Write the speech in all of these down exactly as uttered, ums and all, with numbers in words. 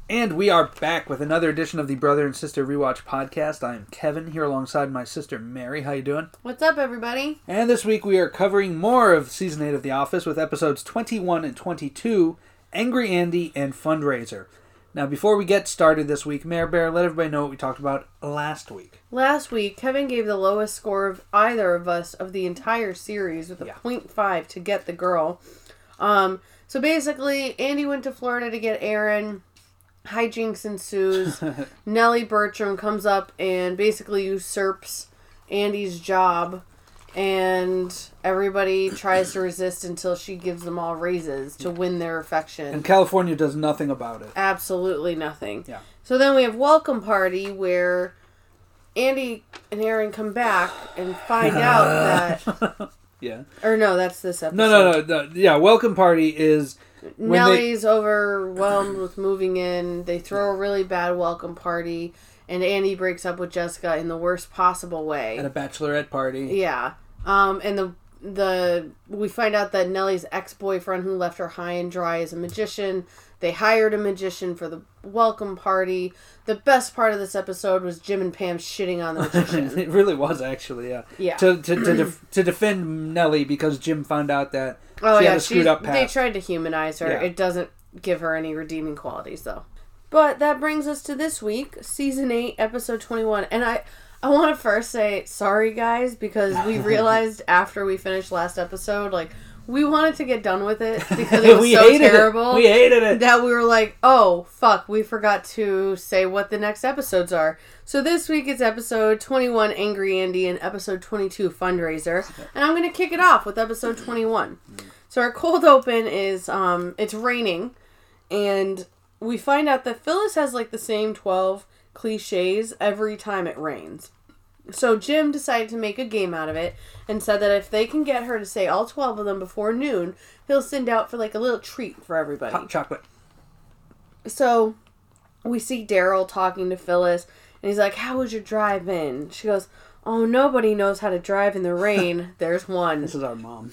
And we are back with another edition of the Brother and Sister Rewatch Podcast. I am Kevin, here alongside my sister Mary. How you doing? What's up, everybody? And this week we are covering more of Season eight of The Office with episodes twenty-one and twenty-two, Angry Andy and Fundraiser. Now, before we get started this week, Mayor Bear, let everybody know what we talked about last week. Last week, Kevin gave the lowest score of either of us of the entire series with a Yeah. point five to get the girl. Um, so basically, Andy went to Florida to get Aaron. Hijinks ensues. Nellie Bertram comes up and basically usurps Andy's job. And everybody tries to resist until she gives them all raises to win their affection. And California does nothing about it. Absolutely nothing. Yeah. So then we have Welcome Party where Andy and Aaron come back and find out that... Yeah. Or no, that's this episode. No, no, no. no. Yeah, Welcome Party is... Nellie's they... overwhelmed with moving in. They throw a really bad welcome party. And Andy breaks up with Jessica in the worst possible way. At a bachelorette party. Yeah. Um, and the the we find out that Nellie's ex-boyfriend who left her high and dry is a magician. They hired a magician for the welcome party. The best part of this episode was Jim and Pam shitting on the magician. It really was, actually, yeah. Yeah. To to to, def- to defend Nellie because Jim found out that oh, she yeah, had a screwed up past. They tried to humanize her. Yeah. It doesn't give her any redeeming qualities, though. But that brings us to this week, Season eight, Episode twenty-one. And I, I want to first say sorry, guys, because we realized after we finished last episode, like, we wanted to get done with it because it was we so hated terrible. It. We hated it. That we were like, oh, fuck, we forgot to say what the next episodes are. So this week it's Episode twenty-one, Angry Andy, and Episode twenty-two, Fundraiser. And I'm going to kick it off with Episode twenty-one. So our cold open is, um, it's raining, and... we find out that Phyllis has, like, the same twelve cliches every time it rains. So Jim decided to make a game out of it and said that if they can get her to say all twelve of them before noon, he'll send out for, like, a little treat for everybody. Hot chocolate. So we see Daryl talking to Phyllis, and he's like, how was your drive in? She goes, oh, nobody knows how to drive in the rain. There's one. This is our mom.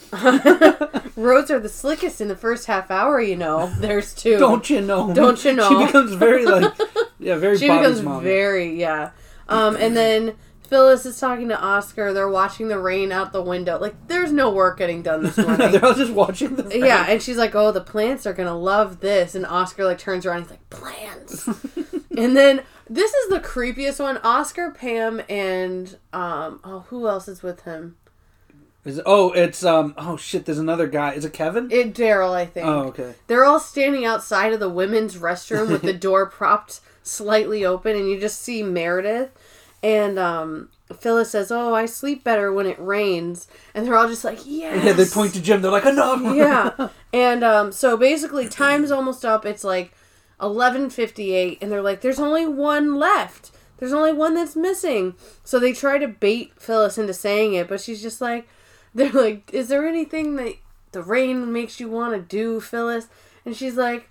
Roads are the slickest in the first half hour, you know. There's two. Don't you know? Don't you know? She becomes very, like, yeah, very She Bobby's becomes mom. very, yeah. Um, and then Phyllis is talking to Oscar. They're watching the rain out the window. Like, there's no work getting done this morning. They're all just watching the rain. Yeah, and she's like, oh, the plants are going to love this. And Oscar, like, turns around and he's like, plants. And then... this is the creepiest one. Oscar, Pam, and, um, oh, who else is with him? Is it, oh, it's, um, oh shit, there's another guy. Is it Kevin? It Daryl, I think. Oh, okay. They're all standing outside of the women's restroom with the door propped slightly open, and you just see Meredith. And, um, Phyllis says, oh, I sleep better when it rains. And they're all just like, yes. Yeah, they point to Jim. They're like, enough. Yeah. And, um, so basically, time's almost up. It's like eleven fifty-eight, and they're like, there's only one left. There's only one that's missing. So they try to bait Phyllis into saying it, but she's just like, they're like, is there anything that the rain makes you want to do, Phyllis? And she's like,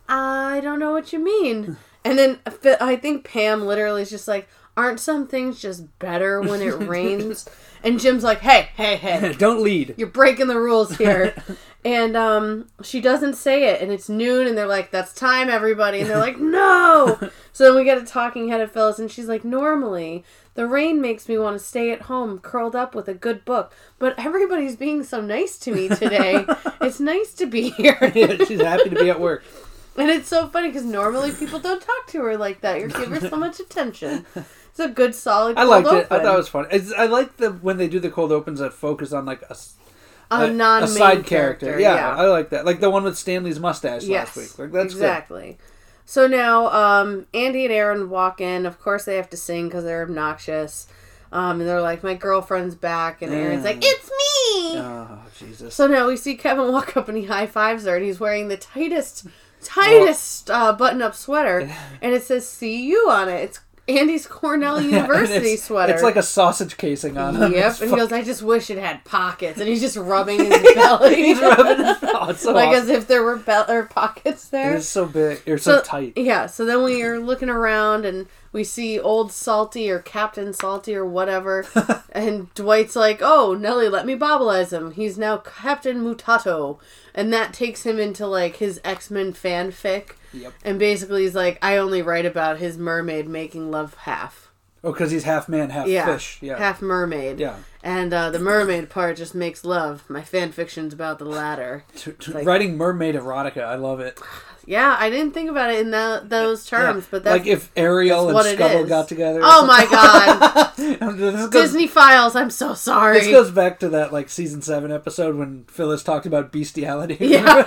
I don't know what you mean. And then I think Pam literally is just like, aren't some things just better when it rains? And Jim's like, hey, hey, hey. Don't lead. You're breaking the rules here. And um, she doesn't say it, and it's noon, and they're like, that's time, everybody. And they're like, no! So then we get a talking head of Phyllis, and she's like, normally, the rain makes me want to stay at home, curled up with a good book. But everybody's being so nice to me today. It's nice to be here. Yeah, she's happy to be at work. And it's so funny, because normally people don't talk to her like that. You give her so much attention. It's a good, solid cold I liked open. it. I thought it was fun. It's, I like the when they do the cold opens that focus on, like, a... A, a non-main a side character. character. Yeah, Yeah, I like that. Like the one with Stanley's mustache yes, last week. Like that's exactly. Good. So now, um, Andy and Aaron walk in. Of course, they have to sing because they're obnoxious. Um, and they're like, "My girlfriend's back," and Aaron's mm. like, "It's me." Oh Jesus! So now we see Kevin walk up and he high fives her, and he's wearing the tightest, tightest uh, button-up sweater, and it says "See You" on it. It's Andy's Cornell University it's, sweater. It's like a sausage casing on him. Yep, It's and fuck- he goes, I just wish it had pockets. And he's just rubbing his belly. He's rubbing his belly. It's so like awesome. as if there were be- or pockets there. It is so big. You're so, So, tight. Yeah, so then we are looking around and we see Old Salty or Captain Salty or whatever. And Dwight's like, oh, Nellie, let me bobbleize him. He's now Captain Mutato. And that takes him into, like, his X-Men fanfic. Yep. And basically he's like, I only write about his mermaid making love half. Oh, because he's half man, half yeah. fish. Yeah. Half mermaid. Yeah. And uh, the mermaid part just makes love. My fan fiction's about the latter. To, to like, writing mermaid erotica, I love it. Yeah, I didn't think about it in that, those terms, yeah. but that's like if Ariel and Scuttle got together. Oh my god! goes, Disney Files. I'm so sorry. This goes back to that like season seven episode when Phyllis talked about bestiality. Yeah,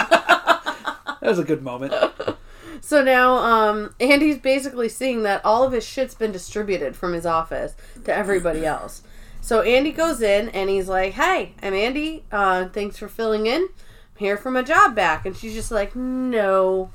that was a good moment. So now, um, Andy's basically seeing that all of his shit's been distributed from his office to everybody else. So Andy goes in and he's like, "Hey, I'm Andy. Uh, thanks for filling in. Here for my job back." And she's just like, "No."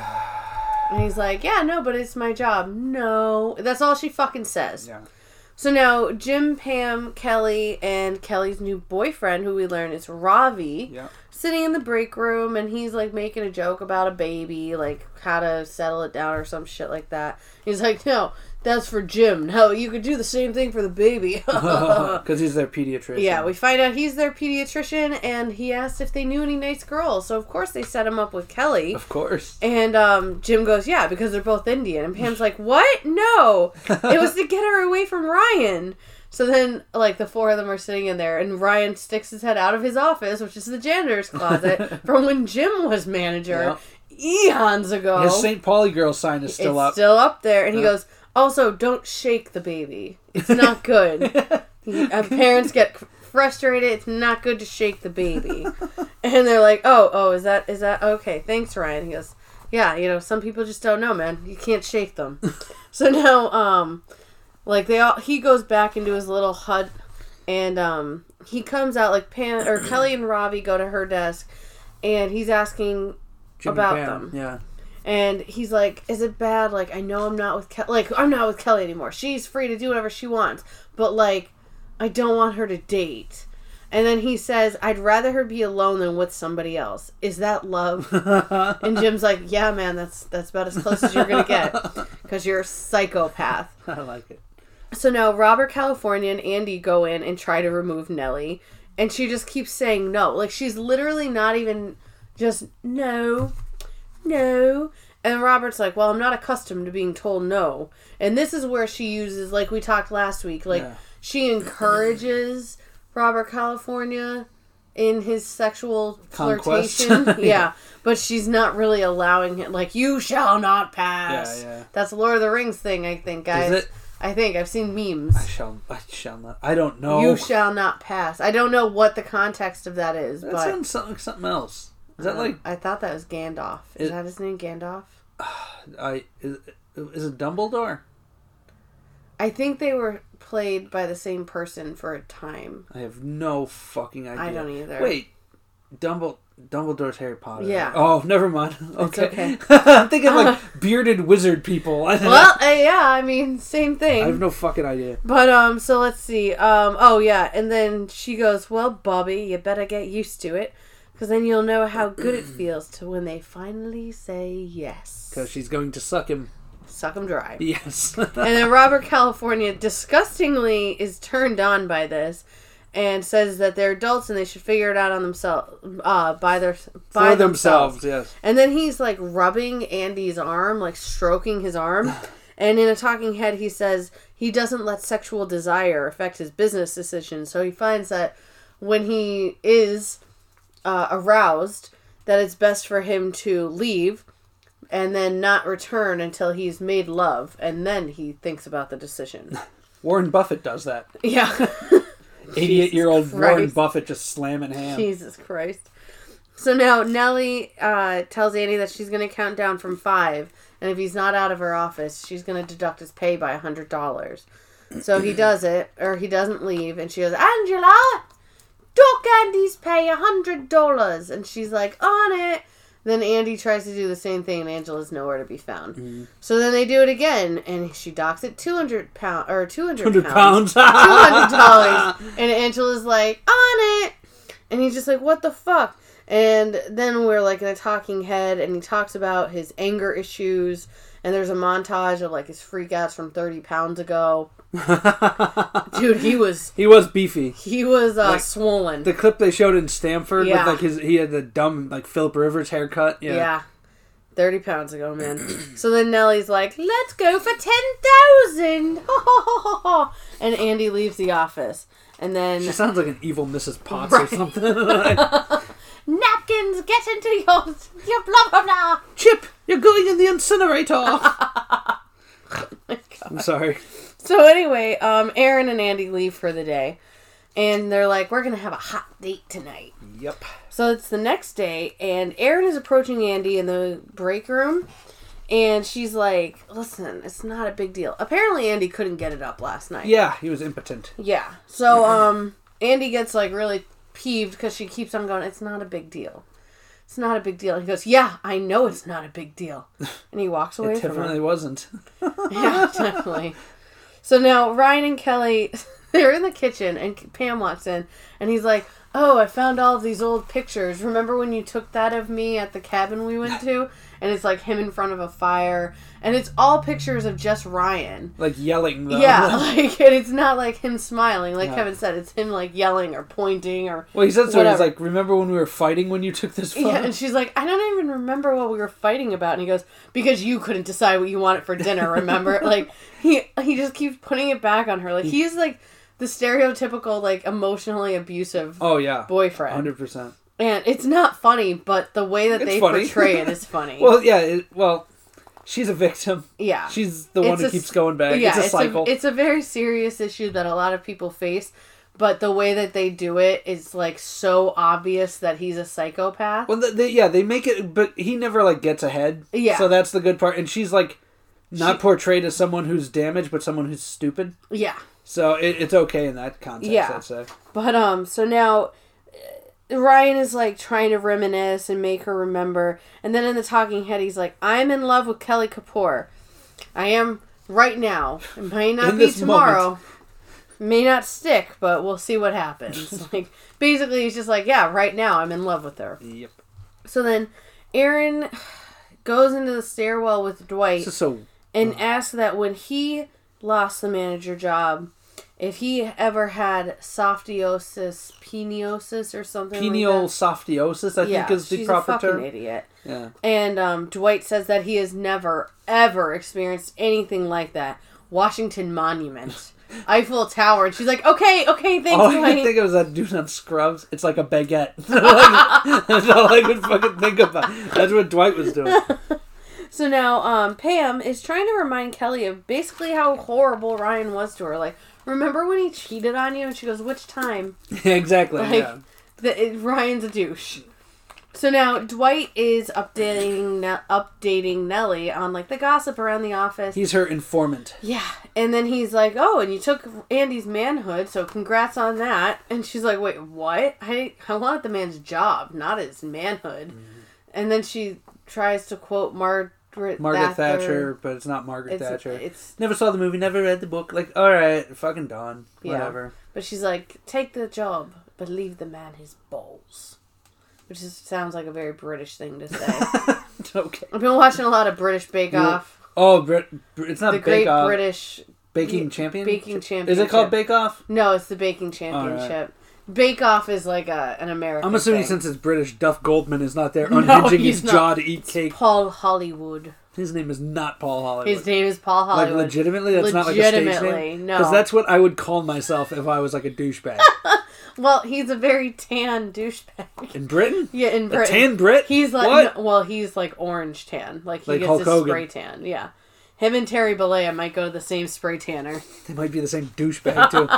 And he's like, "Yeah, no, but it's my job." No. That's all she fucking says. Yeah. So now Jim, Pam, Kelly, and Kelly's new boyfriend, who we learn is Ravi, yeah. sitting in the break room, and he's like making a joke about a baby, like how to settle it down or some shit like that. He's like, "No, that's for Jim. No, you could do the same thing for the baby." Because he's their pediatrician. Yeah, we find out he's their pediatrician, and he asked if they knew any nice girls. So, of course, they set him up with Kelly. Of course. And um, Jim goes, "Yeah, because they're both Indian." And Pam's like, "What? No. It was to get her away from Ryan." So then, like, the four of them are sitting in there, and Ryan sticks his head out of his office, which is the janitor's closet, from when Jim was manager yeah. eons ago. His Saint Pauli girl sign is still it's up. still up there. And he goes, "Also, don't shake the baby. It's not good." he, uh, parents get frustrated. It's not good to shake the baby. And they're like, oh, oh, is that, is that, okay, thanks, Ryan. He goes, "Yeah, you know, some people just don't know, man. You can't shake them." So now, um, like, they all, he goes back into his little hut, and, um, he comes out, like, Pam, or Kelly and Ravi go to her desk, and he's asking Jim about Pam. them. Yeah. And he's like, "Is it bad? Like, I know I'm not with Kelly. Like, I'm not with Kelly anymore. She's free to do whatever she wants. But, like, I don't want her to date." And then he says, "I'd rather her be alone than with somebody else. Is that love?" And Jim's like, "Yeah, man, that's that's about as close as you're going to get. Because you're a psychopath." I like it. So now Robert California and Andy go in and try to remove Nellie. And she just keeps saying no. Like, she's literally not even just, "No. No." And Robert's like, "Well, I'm not accustomed to being told no." And this is where she uses, like we talked last week, like yeah. she encourages Robert California in his sexual Conquest. flirtation. yeah. But she's not really allowing him, like, "You shall not pass." Yeah, yeah. That's a Lord of the Rings thing, I think, guys. Is it? I think. I've seen memes. I shall I shall not. I don't know. "You shall not pass." I don't know what the context of that is, that but sounds something, something else. Is that uh, like... I thought that was Gandalf. Is it, that his name, Gandalf? I is, is it Dumbledore? I think they were played by the same person for a time. I have no fucking idea. I don't either. Wait, Dumbledore, Dumbledore's Harry Potter. Yeah. Oh, never mind. Okay. okay. I'm thinking like bearded wizard people. Well, uh, yeah, I mean, same thing. I have no fucking idea. But, um, so let's see. Um, oh, yeah, and then she goes, "Well, Bobby, you better get used to it. Because then you'll know how good it feels to when they finally say yes." Because she's going to suck him. Suck him dry. Yes. And then Robert California disgustingly is turned on by this and says that they're adults and they should figure it out on themselves, uh, by their, by For themselves. themselves, yes. And then he's like rubbing Andy's arm, like stroking his arm. And in a talking head, he says he doesn't let sexual desire affect his business decisions. So he finds that when he is uh, aroused, that it's best for him to leave and then not return until he's made love, and then he thinks about the decision. Warren Buffett does that. Yeah. eighty-eight-year-old Warren Buffett just slamming ham. Jesus Christ. So now Nellie uh, tells Andy that she's going to count down from five, and if he's not out of her office, she's going to deduct his pay by one hundred dollars. So he does it, or he doesn't leave, and she goes, "Angela, Doc Andy's pay one hundred dollars." And she's like, "On it." Then Andy tries to do the same thing, and Angela's nowhere to be found. Mm. So then they do it again, and she docks it two hundred pounds, or two hundred pounds. two hundred dollars. And Angela's like, "On it." And he's just like, "What the fuck?" And then we're like in a talking head, and he talks about his anger issues, and there's a montage of like his freakouts from thirty pounds ago. Dude, he was he was beefy. He was uh, like, swollen. The clip they showed in Stamford yeah. with like his he had the dumb like Philip Rivers haircut. Yeah. yeah. thirty pounds ago, man. So then Nellie's like, let's go for ten thousand. And Andy leaves the office. And then... She sounds like an evil Missus Potts right. or something. Napkins, get into your, your blah, blah, blah. Chip, you're going in the incinerator. Oh my God. I'm sorry. So anyway, um, Aaron and Andy leave for the day. And they're like, we're going to have a hot date tonight. Yep. So it's the next day, and Aaron is approaching Andy in the break room, and she's like, listen, it's not a big deal. Apparently Andy couldn't get it up last night. Yeah, he was impotent. Yeah. So um, Andy gets like really peeved because she keeps on going, it's not a big deal. It's not a big deal. And he goes, yeah, I know it's not a big deal. And he walks away it from her. It definitely wasn't. Yeah, definitely. So now Ryan and Kelly, they're in the kitchen, and Pam walks in, and he's like, oh, I found all of these old pictures. Remember when you took that of me at the cabin we went to? And it's like him in front of a fire. And it's all pictures of just Ryan. Like yelling, though. Yeah, like, and it's not like him smiling. Like yeah. Kevin said, it's him like yelling or pointing or Well, he said so. whatever. He's like, remember when we were fighting when you took this photo? Yeah, and she's like, I don't even remember what we were fighting about. And he goes, because you couldn't decide what you wanted for dinner, remember? Like, he he just keeps putting it back on her. Like, he's like the stereotypical, like, emotionally abusive oh, yeah. boyfriend. one hundred percent. And it's not funny, but the way that It's they funny. portray it is funny. Well, yeah, it, well, she's a victim. Yeah. She's the one It's who a- keeps going back. Yeah, it's a it's cycle. A, it's a very serious issue that a lot of people face, but the way that they do it is, like, so obvious that he's a psychopath. well, they, they, yeah, they make it, but he never, like, gets ahead. Yeah. So that's the good part. And she's, like, not She- portrayed as someone who's damaged, but someone who's stupid. Yeah. So it, it's okay in that context, Yeah. I'd say. But, um, so now uh, Ryan is, like, trying to reminisce and make her remember. And then in the talking head, he's like, I'm in love with Kelly Kapoor. I am right now. It might not In be this tomorrow. moment. May not stick, but we'll see what happens. Like, basically, he's just like, yeah, right now I'm in love with her. Yep. So then Aaron goes into the stairwell with Dwight This is so... and asks that when he lost the manager job, if he ever had softiosis, peniosis, or something Penial like that. softiosis, I Yeah, think is the she's proper a fucking term. idiot. Yeah. And um, Dwight says that he has never, ever experienced anything like that. Washington Monument. Eiffel Tower. And she's like, okay, okay, thanks, All I Dwight. could think of was that dude on Scrubs. It's like a baguette. Like, that's all I could fucking think about. That's what Dwight was doing. So now um, Pam is trying to remind Kelly of basically how horrible Ryan was to her. Like, remember when he cheated on you? And she goes, which time? Yeah, exactly. Like, yeah. the, it, Ryan's a douche. So now Dwight is updating Ne- updating Nellie on, like, the gossip around the office. He's her informant. Yeah. And then he's like, oh, and you took Andy's manhood, so congrats on that. And she's like, wait, what? I, I wanted the man's job, not his manhood. Mm-hmm. And then she tries to quote Margaret Margaret Thatcher, Thatcher, but it's not Margaret it's, Thatcher. It's Never saw the movie, never read the book. Like, alright, fucking done. Whatever. Yeah. But she's like, take the job, but leave the man his balls. Which is, sounds like a very British thing to say. Okay. I've been watching a lot of British Bake Off. Oh, Brit, it's not The Bake Great Off. British Baking yeah, Champion? Baking Championship. Is it called Bake Off? No, it's the Baking Championship. Bake Off is like a an American I'm assuming thing. since it's British, Duff Goldman is not there No, unhinging he's his not. jaw to eat cake. Paul Hollywood. His name is not Paul Hollywood. His name is Paul Hollywood. Like, legitimately? That's not like a stage Legitimately, name? no. Because that's what I would call myself if I was like a douchebag. Well, he's a very tan douchebag. In Britain? Yeah, in A Britain. tan Brit? He's like, What? no, well, he's like orange tan. Like, he Like gets Hulk his Hogan. spray tan. Yeah. Him and Terry Bollea might go to the same spray tanner. They might be the same douchebag, too.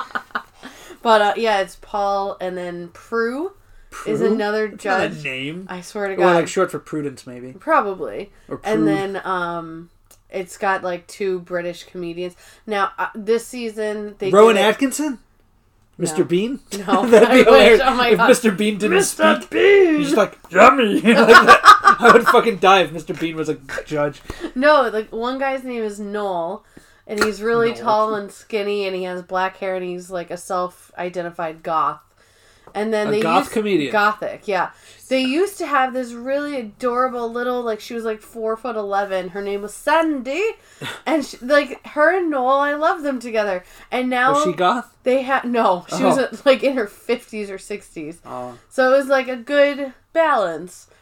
But, uh, yeah, it's Paul, and then Prue, Prue? is another That's judge. not a name. I swear to Or God. like short for Prudence, maybe. Probably. Or Prue. And then, um... it's got, like, two British comedians. Now, uh, this season, they Rowan did it- Atkinson? Mister No. Bean? No. That'd I be wish. hilarious. Oh my if God. Mister Bean didn't Mister speak. Bean! He's just like, yummy! Like that. I would fucking die if Mister Bean was a judge. No, like, one guy's name is Noel, and he's really Noel. tall and skinny, and he has black hair, and he's, like, a self-identified goth. And then A they goth used, comedian. Gothic, yeah. They used to have this really adorable little, like, she was like four foot eleven. Her name was Sandy, and she, like her and Noel, I love them together. And now Was she goth? they have no. She Oh. was like in her fifties or sixties, Oh. so it was like a good balance.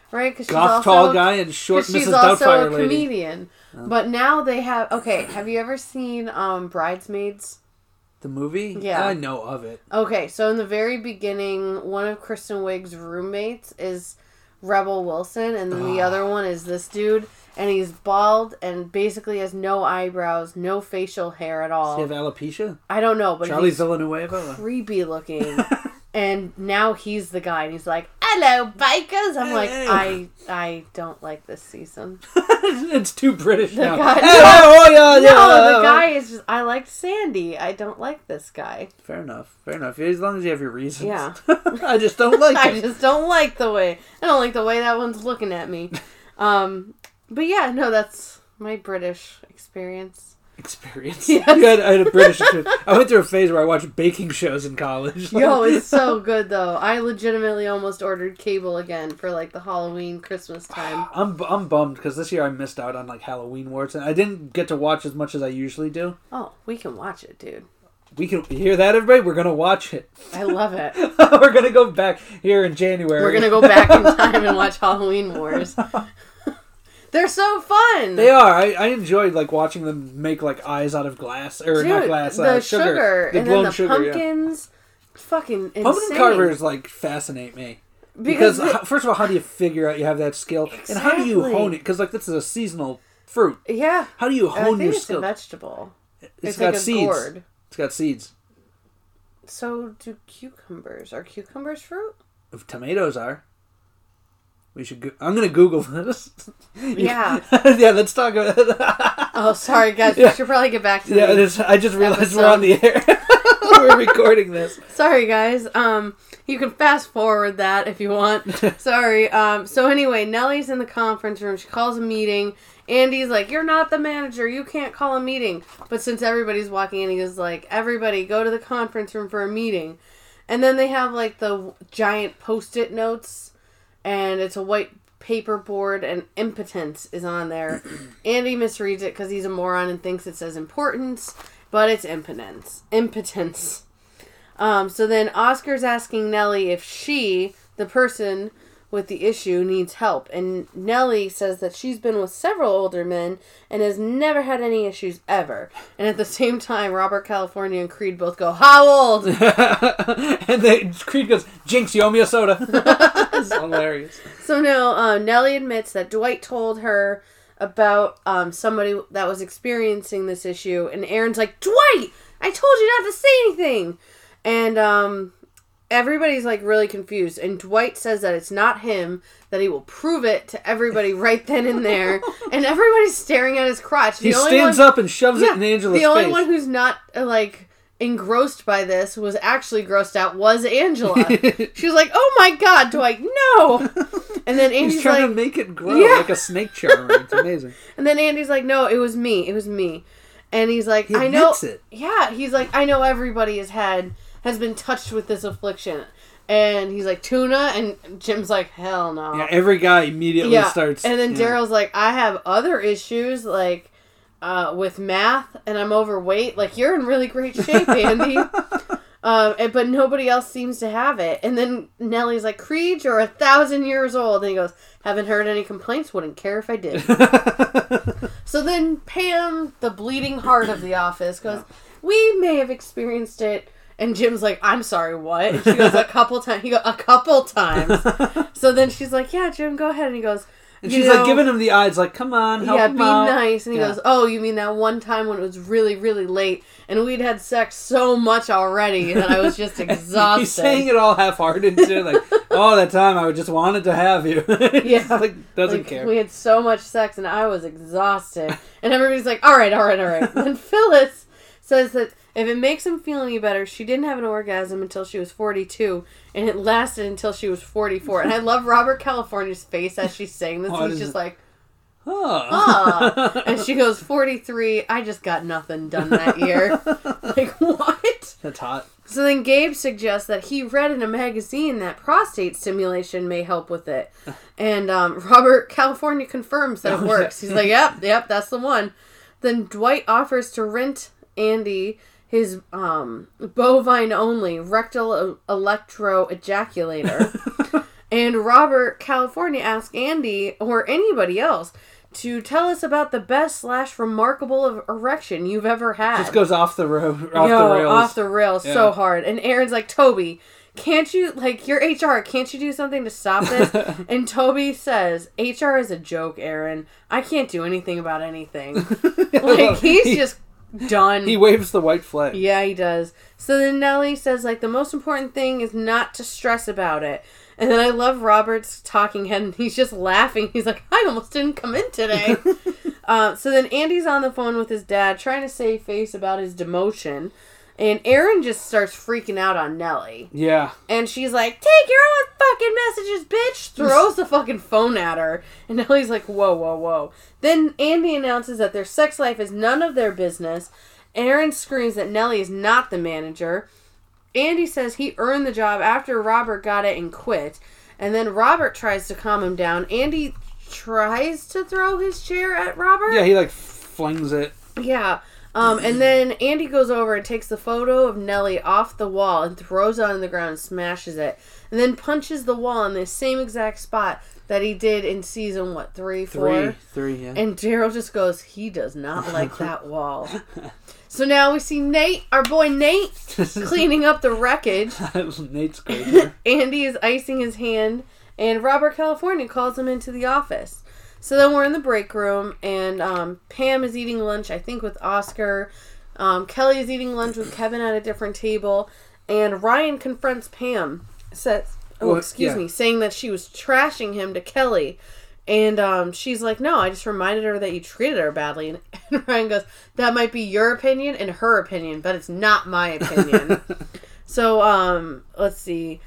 right? Because she's Goth also tall guy and short 'cause Missus she's also Doubtfire a lady. comedian. Oh. But now they have. Okay, have you ever seen um, Bridesmaids? The movie? Yeah. I know of it. Okay, so in the very beginning, one of Kristen Wiig's roommates is Rebel Wilson, and then the Ugh. other one is this dude, and he's bald and basically has no eyebrows, no facial hair at all. Does he have alopecia? I don't know, but Charlie he's Villanueva? creepy looking. And now he's the guy, and he's like, "Hello, bikers." I'm like, Hey. I I don't like this season. It's too British The now. guy- Hey, oh, oh, yeah, yeah. No, the guy is just. I liked Sandy. I don't like this guy. Fair enough. Fair enough. As long as you have your reasons. Yeah. I just don't like I it. just don't like the way. I don't like the way that one's looking at me. Um, but yeah, no, that's my British experience. Experience. Yes. I, had, I had a British experience. I went through a phase where I watched baking shows in college. Yo, it's so good though. I legitimately almost ordered cable again for like the Halloween Christmas time. I'm I'm bummed because this year I missed out on like Halloween Wars and I didn't get to watch as much as I usually do. Oh, we can watch it, dude. We can you hear that, everybody. We're gonna watch it. I love it. We're gonna go back here in January. We're gonna go back in time and watch Halloween Wars. They're so fun. They are. I, I enjoyed like watching them make like eyes out of glass or Dude, not glass. the Uh, sugar, sugar, the and blown then the sugar. Yeah. pumpkins. Fucking insane. Pumpkin carvers like fascinate me because, Because how, first of all, how do you figure out you have that skill, and how do you Exactly. hone it? Because like this is a seasonal fruit. Yeah. How do you I hone think your it's skill? a vegetable. It's It's, got like a seeds. gourd. It's got seeds. So do cucumbers. Are cucumbers fruit? If tomatoes are. We should. Go- I'm gonna Google this. Yeah. yeah. Let's talk about. Oh, sorry, guys. Yeah. We should probably get back to yeah. the This, I just realized episode. we're on the air. We're recording this. Sorry, guys. Um, you can fast forward that if you want. Sorry. Um, so anyway, Nellie's in the conference room. She calls a meeting. Andy's like, "You're not the manager. You can't call a meeting." But since everybody's walking in, he goes like, "Everybody, go to the conference room for a meeting." And then they have like the giant Post-it notes, and it's a white paper board, and impotence is on there. Andy misreads it because he's a moron and thinks it says importance, but it's impotence. Impotence. Um, so then Oscar's asking Nellie if she, the person with the issue, needs help. And Nellie says that she's been with several older men and has never had any issues ever. And at the same time, Robert California and Creed both go, "How old?" And then Creed goes, "Jinx, you owe me a soda." It's hilarious. So now uh, Nellie admits that Dwight told her about um, somebody that was experiencing this issue. And Aaron's like, "Dwight, I told you not to say anything." And um, everybody's like really confused. And Dwight says that it's not him, that he will prove it to everybody right then and there. And everybody's staring at his crotch. He The only stands one, up and shoves yeah, it in Angela's The only face. one who's not uh, like engrossed by this, was actually grossed out, was Angela. She was like, "Oh my god, Dwight, no!" And then Andy's He's trying like, to make it grow Yeah. like a snake charmer. It's amazing. and then Andy's like, "No, it was me. It was me." And he's like, He "I know." admits it. Yeah, he's like, "I know everybody has had has been touched with this affliction." And he's like, "Tuna?" And Jim's like, "Hell no." Yeah, every guy immediately Yeah. starts. And then yeah. Daryl's like, "I have other issues, like uh, with math, and I'm overweight. Like, you're in really great shape, Andy." um, and, but nobody else seems to have it. And then Nellie's like, "Creed, you're a thousand years old." And he goes, "Haven't heard any complaints. Wouldn't care if I did." So then Pam, the bleeding heart of the office, goes, "We may have experienced it." And Jim's like, "I'm sorry, what?" And she goes, "A couple times." He goes, "A couple times." So then she's like, "Yeah, Jim, go ahead." And he goes, And you she's know, like giving him the eyes, like, "Come on, help yeah, him be out." nice." And he Yeah. goes, "Oh, you mean that one time when it was really, really late and we'd had sex so much already and I was just exhausted." He's saying it all half-hearted too, like, "Oh, that time I just wanted to have you." Yeah. like doesn't Like, care. we had so much sex and I was exhausted. And everybody's like, "All right, all right, all right." And Phyllis says that if it makes him feel any better, she didn't have an orgasm until she was forty-two, and it lasted until she was forty-four. And I love Robert California's face as she's saying this. What He's is just it? like, Oh. "Ah." And she goes, forty-three, I just got nothing done that year. Like, what? That's hot. So then Gabe suggests that he read in a magazine that prostate stimulation may help with it. And um, Robert California confirms that it Oh, works. yeah. He's like, "Yep, yep, that's the one." Then Dwight offers to rent Andy his um, bovine-only rectal electro ejaculator. And Robert California asks Andy, or anybody else, to tell us about the best slash remarkable erection you've ever had. Just goes off the road, off Yo, the rails. off the rails Yeah. so hard. And Aaron's like, Toby, can't you, like, you're H R, can't you do something to stop this? And Toby says, H R is a joke, Aaron. I can't do anything about anything. Like, he's he, just done. He waves the white flag. Yeah, he does. So then Nellie says, like, the most important thing is not to stress about it. And then I love Robert's talking head, and he's just laughing. He's like, I almost didn't come in today. uh, so then Andy's on the phone with his dad, trying to save face about his demotion. And Aaron just starts freaking out on Nellie. Yeah. And she's like, take your own fucking messages, bitch! Throws the fucking phone at her. And Nellie's like, whoa, whoa, whoa. Then Andy announces that their sex life is none of their business. Aaron screams that Nellie is not the manager. Andy says he earned the job after Robert got it and quit. And then Robert tries to calm him down. Andy tries to throw his chair at Robert. Yeah, he like flings it. Yeah. Um, and then Andy goes over and takes the photo of Nellie off the wall and throws it on the ground and smashes it. And then punches the wall in the same exact spot that he did in season, what, three, four? Three, three, yeah. And Daryl just goes, he does not like that wall. So now we see Nate, our boy Nate, cleaning up the wreckage. Nate's great here. Andy is icing his hand, and Robert California calls him into the office. So then we're in the break room, and um, Pam is eating lunch, I think, with Oscar. Um, Kelly is eating lunch with Kevin at a different table, and Ryan confronts Pam, says, oh, Well, excuse yeah. me, saying that she was trashing him to Kelly. And um, she's like, no, I just reminded her that you treated her badly. And, and Ryan goes, that might be your opinion and her opinion, but it's not my opinion. So, um, let's see.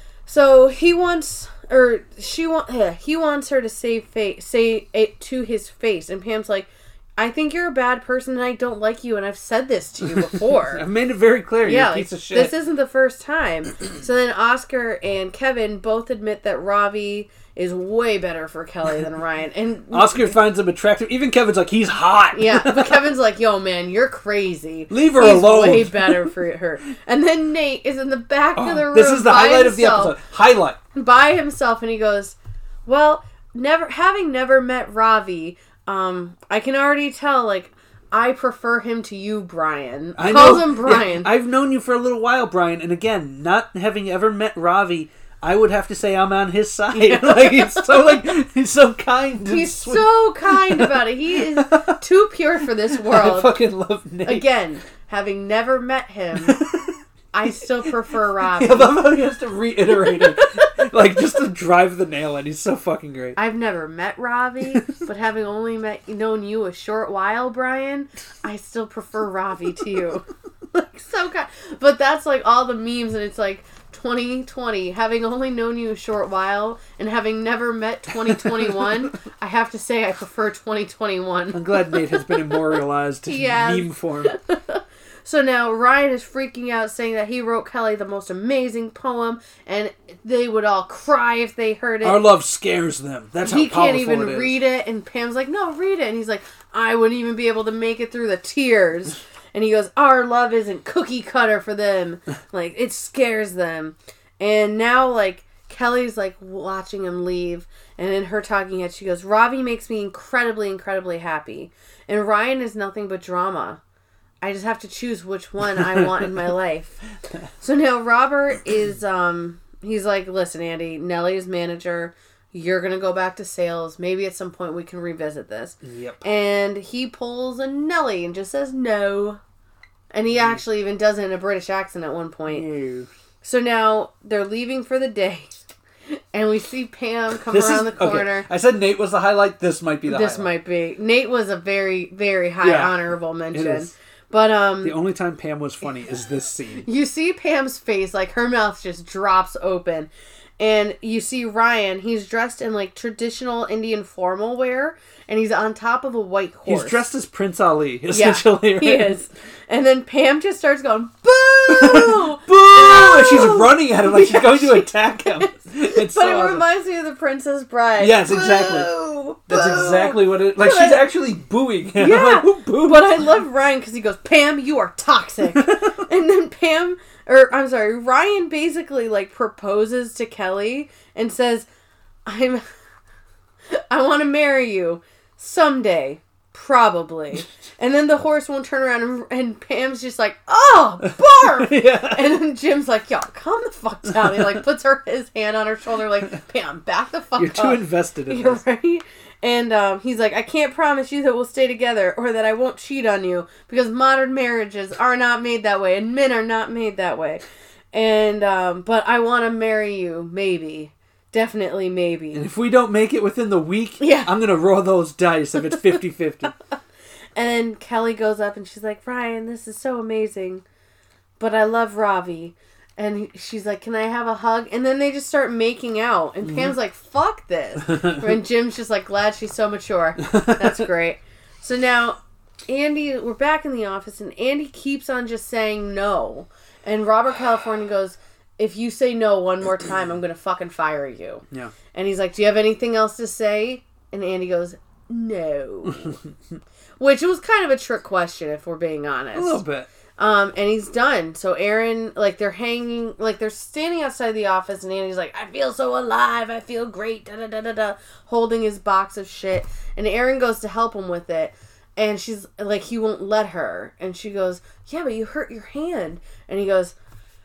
So he wants, or she want, eh, he wants her to say face, say it to his face. And Pam's like, I think you're a bad person and I don't like you, and I've said this to you before. I've made it very clear. Yeah, You're a like, piece of shit. this isn't the first time. So then Oscar and Kevin both admit that Ravi is way better for Kelly than Ryan. And Oscar finds him attractive. Even Kevin's like, he's hot. yeah, but Kevin's like, yo, man, you're crazy. Leave her He's alone. way better for her. And then Nate is in the back Oh, of the room. this is the by highlight of the himself, episode. Highlight. by himself, and he goes, well, never having never met Ravi, um, I can already tell, like, I prefer him to you, Brian. I Calls know, him Brian. yeah, I've known you for a little while, Brian, and again, not having ever met Ravi, I would have to say I'm on his side. Yeah. Like he's so like he's so kind. And He's sweet. so kind about it. He is too pure for this world. I fucking love Nate. Again, having never met him, I still prefer Ravi. I love how he has to reiterate it, like just to drive the nail in. He's so fucking great. I've never met Ravi, but having only met known you a short while, Brian, I still prefer Ravi to you. Like so kind. But that's like all the memes, and it's like twenty twenty. Having only known you a short while, and having never met twenty twenty-one, I have to say I prefer twenty twenty-one. I'm glad Nate has been immortalized in Yes. meme form. So now Ryan is freaking out, saying that he wrote Kelly the most amazing poem, and they would all cry if they heard it. Our love scares them. That's how He powerful can't even it is. read it, and Pam's like, no, read it. And he's like, I wouldn't even be able to make it through the tears. And he goes, our love isn't cookie cutter for them. Like, it scares them. And now, like, Kelly's, like, watching him leave. And in her talking head, she goes, Ravi makes me incredibly, incredibly happy. And Ryan is nothing but drama. I just have to choose which one I want in my life. So now Robert is, um, he's like, listen, Andy, Nellie is manager. You're going to go back to sales. Maybe at some point we can revisit this. Yep. And he pulls a Nellie and just says no. And he actually even does it in a British accent at one point. Ew. So now they're leaving for the day. And we see Pam come This around is, the corner. Okay. I said Nate was the highlight. This might be the This highlight. might be. Nate was a very, very high Yeah, honorable It mention. is. But um The only time Pam was funny is this scene. you see Pam's face, like her mouth just drops open. And you see Ryan, he's dressed in like traditional Indian formal wear, and he's on top of a white horse. He's dressed as Prince Ali, essentially. Yeah, right? he is. And then Pam just starts going, boo! Boo! And she's running at him like she's going to attack him. It's But so it awesome. reminds me of The Princess Bride. Yes, exactly. Boo! That's Boo! exactly what it. Like But she's I- actually booing him. Yeah, I'm like, who booed? but I love Ryan because he goes, Pam, you are toxic. And then Pam or I'm sorry, Ryan basically like proposes to Kelly and says, I'm, I want to marry you someday. Probably. And then the horse won't turn around and, and Pam's just like, oh, barf! Yeah. And then Jim's like, yo, calm the fuck down. He like puts her his hand on her shoulder like, Pam, back the fuck You're up. You're too invested in You're this. Right? And um, he's like, I can't promise you that we'll stay together or that I won't cheat on you because modern marriages are not made that way and men are not made that way. And, um, but I want to marry you, maybe. Definitely, maybe. And if we don't make it within the week, yeah. I'm going to roll those dice if it's fifty-fifty. And then Kelly goes up and she's like, Ryan, this is so amazing. But I love Ravi. And she's like, can I have a hug? And then they just start making out. And Pam's mm-hmm. like, fuck this. And Jim's just like, glad she's so mature. That's great. So now, Andy, we're back in the office. And Andy keeps on just saying no. And Robert California goes, if you say no one more time, I'm going to fucking fire you. Yeah. And he's like, do you have anything else to say? And Andy goes, no. Which was kind of a trick question, if we're being honest. A little bit. Um, and he's done. So Aaron, like, they're hanging, like, they're standing outside the office, and Andy's like, I feel so alive, I feel great, da da da da da, holding his box of shit. And Aaron goes to help him with it, and she's like, he won't let her. And she goes, yeah, but you hurt your hand. And he goes,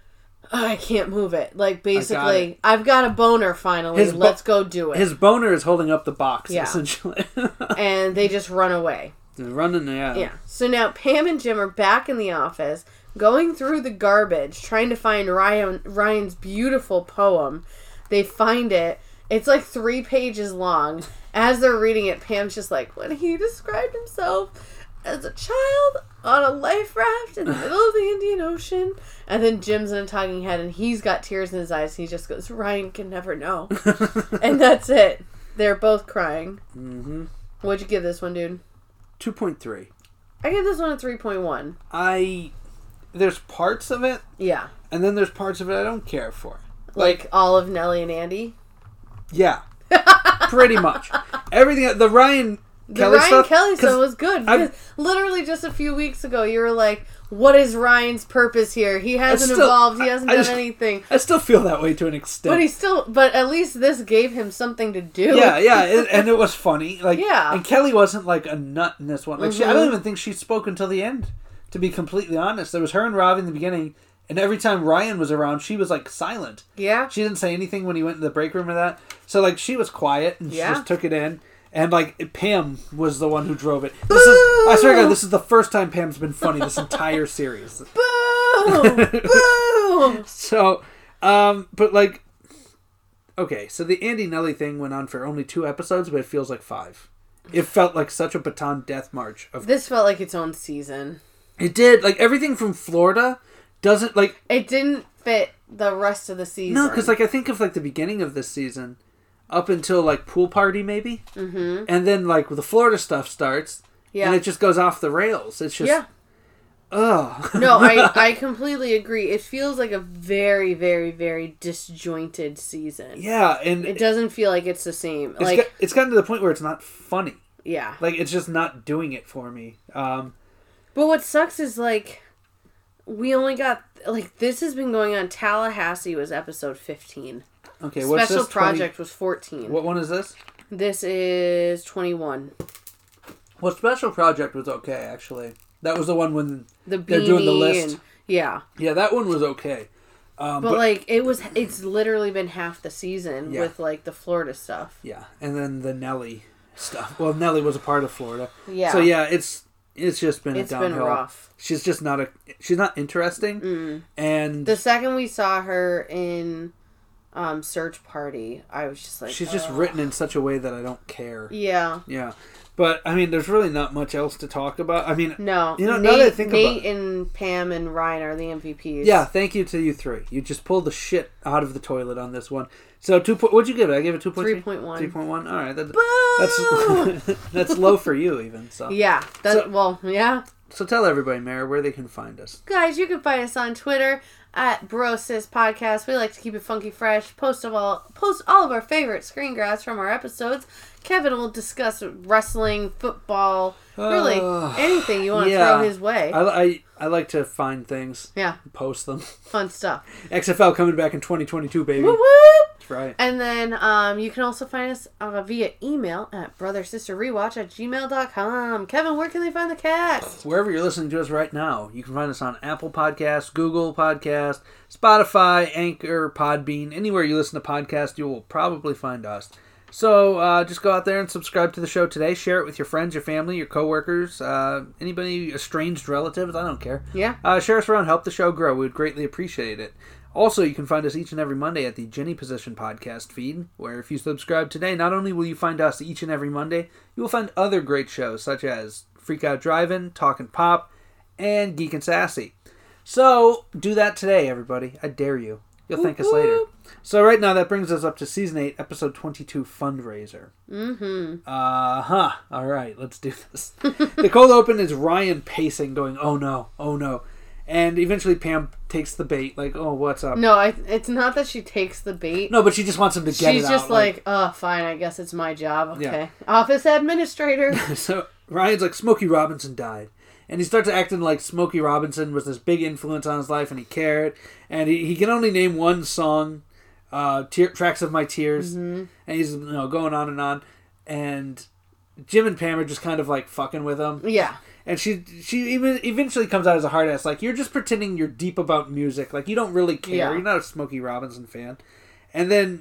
oh, I can't move it. Like, basically, got I've got a boner finally. His bo- Let's go do it. His boner is holding up the box, yeah. essentially. And they just run away. They're running, yeah. Yeah. So now Pam and Jim are back in the office, going through the garbage, trying to find Ryan Ryan's beautiful poem. They find it. It's like three pages long. As they're reading it, Pam's just like, when he described himself as a child on a life raft in the middle of the Indian Ocean. And then Jim's in a talking head, and he's got tears in his eyes. He just goes, Ryan can never know. And that's it. They're both crying. Mm-hmm. What'd you give this one, dude? two point three. I give this one a three point one. I... There's parts of it. Yeah. And then there's parts of it I don't care for. Like, like all of Nellie and Andy? Yeah. Pretty much. Everything... The Ryan... The Kelly Ryan stuff, Kelly stuff was good. Because I've, literally just a few weeks ago, you were like, what is Ryan's purpose here? He hasn't still, evolved. He hasn't I, I done just, anything. I still feel that way to an extent. But he still... But at least this gave him something to do. Yeah, yeah. It, and it was funny. Like, yeah. And Kelly wasn't like a nut in this one. Like, mm-hmm. she, I don't even think she spoke until the end, to be completely honest. There was her and Ravi in the beginning, and every time Ryan was around, she was like silent. Yeah. She didn't say anything when he went in the break room or that. So, like, she was quiet, and she yeah. just took it in. And, like, Pam was the one who drove it. This is, I swear to God, this is the first time Pam's been funny this entire series. Boo! Boo! So, um, but, like, okay, so the Andy Nelly thing went on for only two episodes, but it feels like five. It felt like such a baton death march. Of This felt like its own season. It did. Like, everything from Florida doesn't, like... It didn't fit the rest of the season. No, because, like, I think of, like, the beginning of this season... Up until, like, pool party, maybe? Mm-hmm. And then, like, the Florida stuff starts. Yeah. And it just goes off the rails. It's just... Yeah. Ugh. No, I, I completely agree. It feels like a very, very, very disjointed season. Yeah, and... It doesn't feel like it's the same. It's, like got, it's gotten to the point where it's not funny. Yeah. Like, it's just not doing it for me. Um, but what sucks is, like, we only got... Like, this has been going on. Tallahassee was episode fifteen. Okay, what's Special this? Project twenty... was fourteen. What one is this? This is twenty-one. Well, Special Project was okay, actually. That was the one when the they're doing the list. And, yeah. Yeah, that one was okay. Um, but, but, like, it was, it's literally been half the season yeah. with, like, the Florida stuff. Yeah, and then the Nelly stuff. Well, Nelly was a part of Florida. Yeah. So, yeah, it's it's just been it's a downhill. It's been rough. She's just not a, she's not interesting. Mm. And the second we saw her in... Um, Search Party, I was just like... She's just ugh. written in such a way that I don't care. Yeah. Yeah. But, I mean, there's really not much else to talk about. I mean... No. You know, Nate, now that I think Nate about and Pam and Ryan are the M V Ps. Yeah, thank you to you three. You just pulled the shit out of the toilet on this one. So, two po- what'd you give it? I gave it two point three? three point one. three point one? All right. That, Boo! that's that's low for you, even. So Yeah. That, so, well, yeah. So tell everybody, Mara, where they can find us. Guys, you can find us on Twitter at Brosis Podcast. We like to keep it funky fresh. Post of all, post all of our favorite screen grabs from our episodes. Kevin will discuss wrestling, football, really uh, anything you want to yeah. throw his way. I, I, I like to find things. Yeah. Post them. Fun stuff. X F L coming back in twenty twenty-two, baby. Whoop whoop! That's right. And then um, you can also find us uh, via email at brother sister rewatch at gmail dot com. Kevin, where can they find the cast? Wherever you're listening to us right now. You can find us on Apple Podcasts, Google Podcasts, Spotify, Anchor, Podbean. Anywhere you listen to podcasts, you will probably find us. So uh, just go out there and subscribe to the show today. Share it with your friends, your family, your coworkers, uh, anybody, estranged relatives. I don't care. Yeah. Uh, share us around. Help the show grow. We would greatly appreciate it. Also, you can find us each and every Monday at the Jenny Position podcast feed, where if you subscribe today, not only will you find us each and every Monday, you will find other great shows such as Freak Out Drive-In, Talkin' Pop, and Geek and Sassy. So do that today, everybody. I dare you. You'll thank us later. So right now, that brings us up to Season eight, Episode twenty-two, Fundraiser. Mm-hmm. Uh-huh. All right, let's do this. The cold open is Ryan pacing, going, oh no, oh no. And eventually Pam takes the bait, like, oh, what's up? No, I, it's not that she takes the bait. No, but she just wants him to get She's it out. She's just like, like, oh, fine, I guess it's my job. Okay. Yeah. Office administrator. So Ryan's like, Smokey Robinson died. And he starts acting like Smokey Robinson was this big influence on his life and he cared. And he, he can only name one song, uh, Tear, Tracks of My Tears. Mm-hmm. And he's, you know, going on and on. And Jim and Pam are just kind of like fucking with him. Yeah. And she she even eventually comes out as a hard ass. Like, you're just pretending you're deep about music. Like, you don't really care. Yeah. You're not a Smokey Robinson fan. And then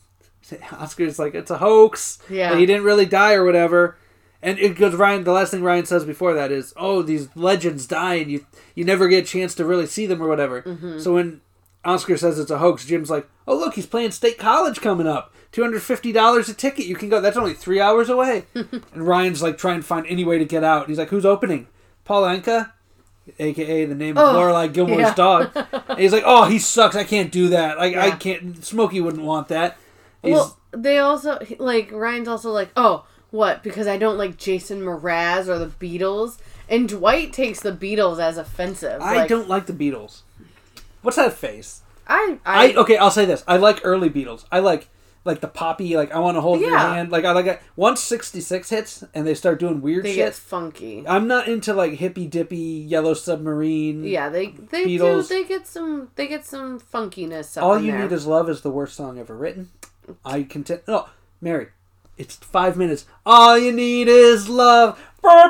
Oscar's like, it's a hoax. Yeah. He didn't really die or whatever. And it goes, Ryan, the last thing Ryan says before that is, oh, these legends die and you you never get a chance to really see them or whatever. Mm-hmm. So when Oscar says it's a hoax, Jim's like, oh, look, he's playing State College coming up. two hundred fifty dollars a ticket. You can go. That's only three hours away. And Ryan's like trying to find any way to get out. He's like, who's opening? Paul Anka, a k a the name of oh, Lorelai Gilmore's yeah. dog. And he's like, oh, he sucks. I can't do that. Like, yeah. I can't. Smokey wouldn't want that. He's, well, they also, like, Ryan's also like, oh, what? Because I don't like Jason Mraz or the Beatles. And Dwight takes the Beatles as offensive. I like, don't like the Beatles. What's that face? I, I, I okay, I'll say this. I like early Beatles. I like like the poppy, like I want to hold yeah. your hand. Like I like it. Once sixty-six hits and they start doing weird they shit. They get funky. I'm not into like hippy dippy Yellow Submarine. Yeah, they they Beatles. do. They get some. They get some funkiness. Up All in You there. Need Is Love is the worst song ever written. I contend. No, Mary. It's five minutes. All you need is love.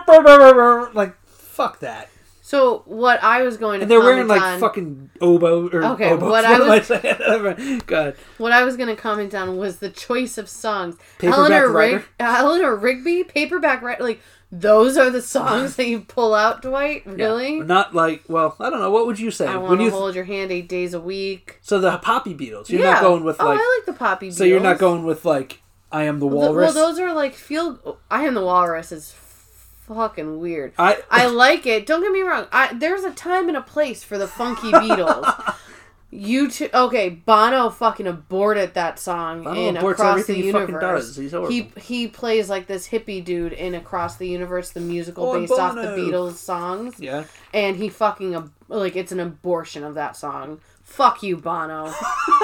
Like, fuck that. So, what I was going to And they're comment wearing, like, on, fucking oboe. Or okay, oboe. what, What, I am was, I saying? God. What I was going to comment on was the choice of songs. Paperback Eleanor, Writer? Rig- Eleanor Rigby, Paperback Writer. Like, those are the songs that you pull out, Dwight? Really? Yeah, not like, well, I don't know. What would you say? I when want to you hold your hand eight days a week. So the Poppy Beatles. You're yeah. not going with, like... Oh, I like the Poppy Beatles. So you're not going with, like... I Am the Walrus? Well, those are like feel. I Am the Walrus is fucking weird. I I like it. Don't get me wrong. I there's a time and a place for the funky Beatles. You two, okay? Bono fucking aborted that song Bono in aborts Across everything the he Universe. fucking does. He's horrible. He he plays like this hippie dude in Across the Universe, the musical Oh, based off the Bono. Beatles songs. Yeah. And he fucking ab- like it's an abortion of that song. Fuck you, Bono.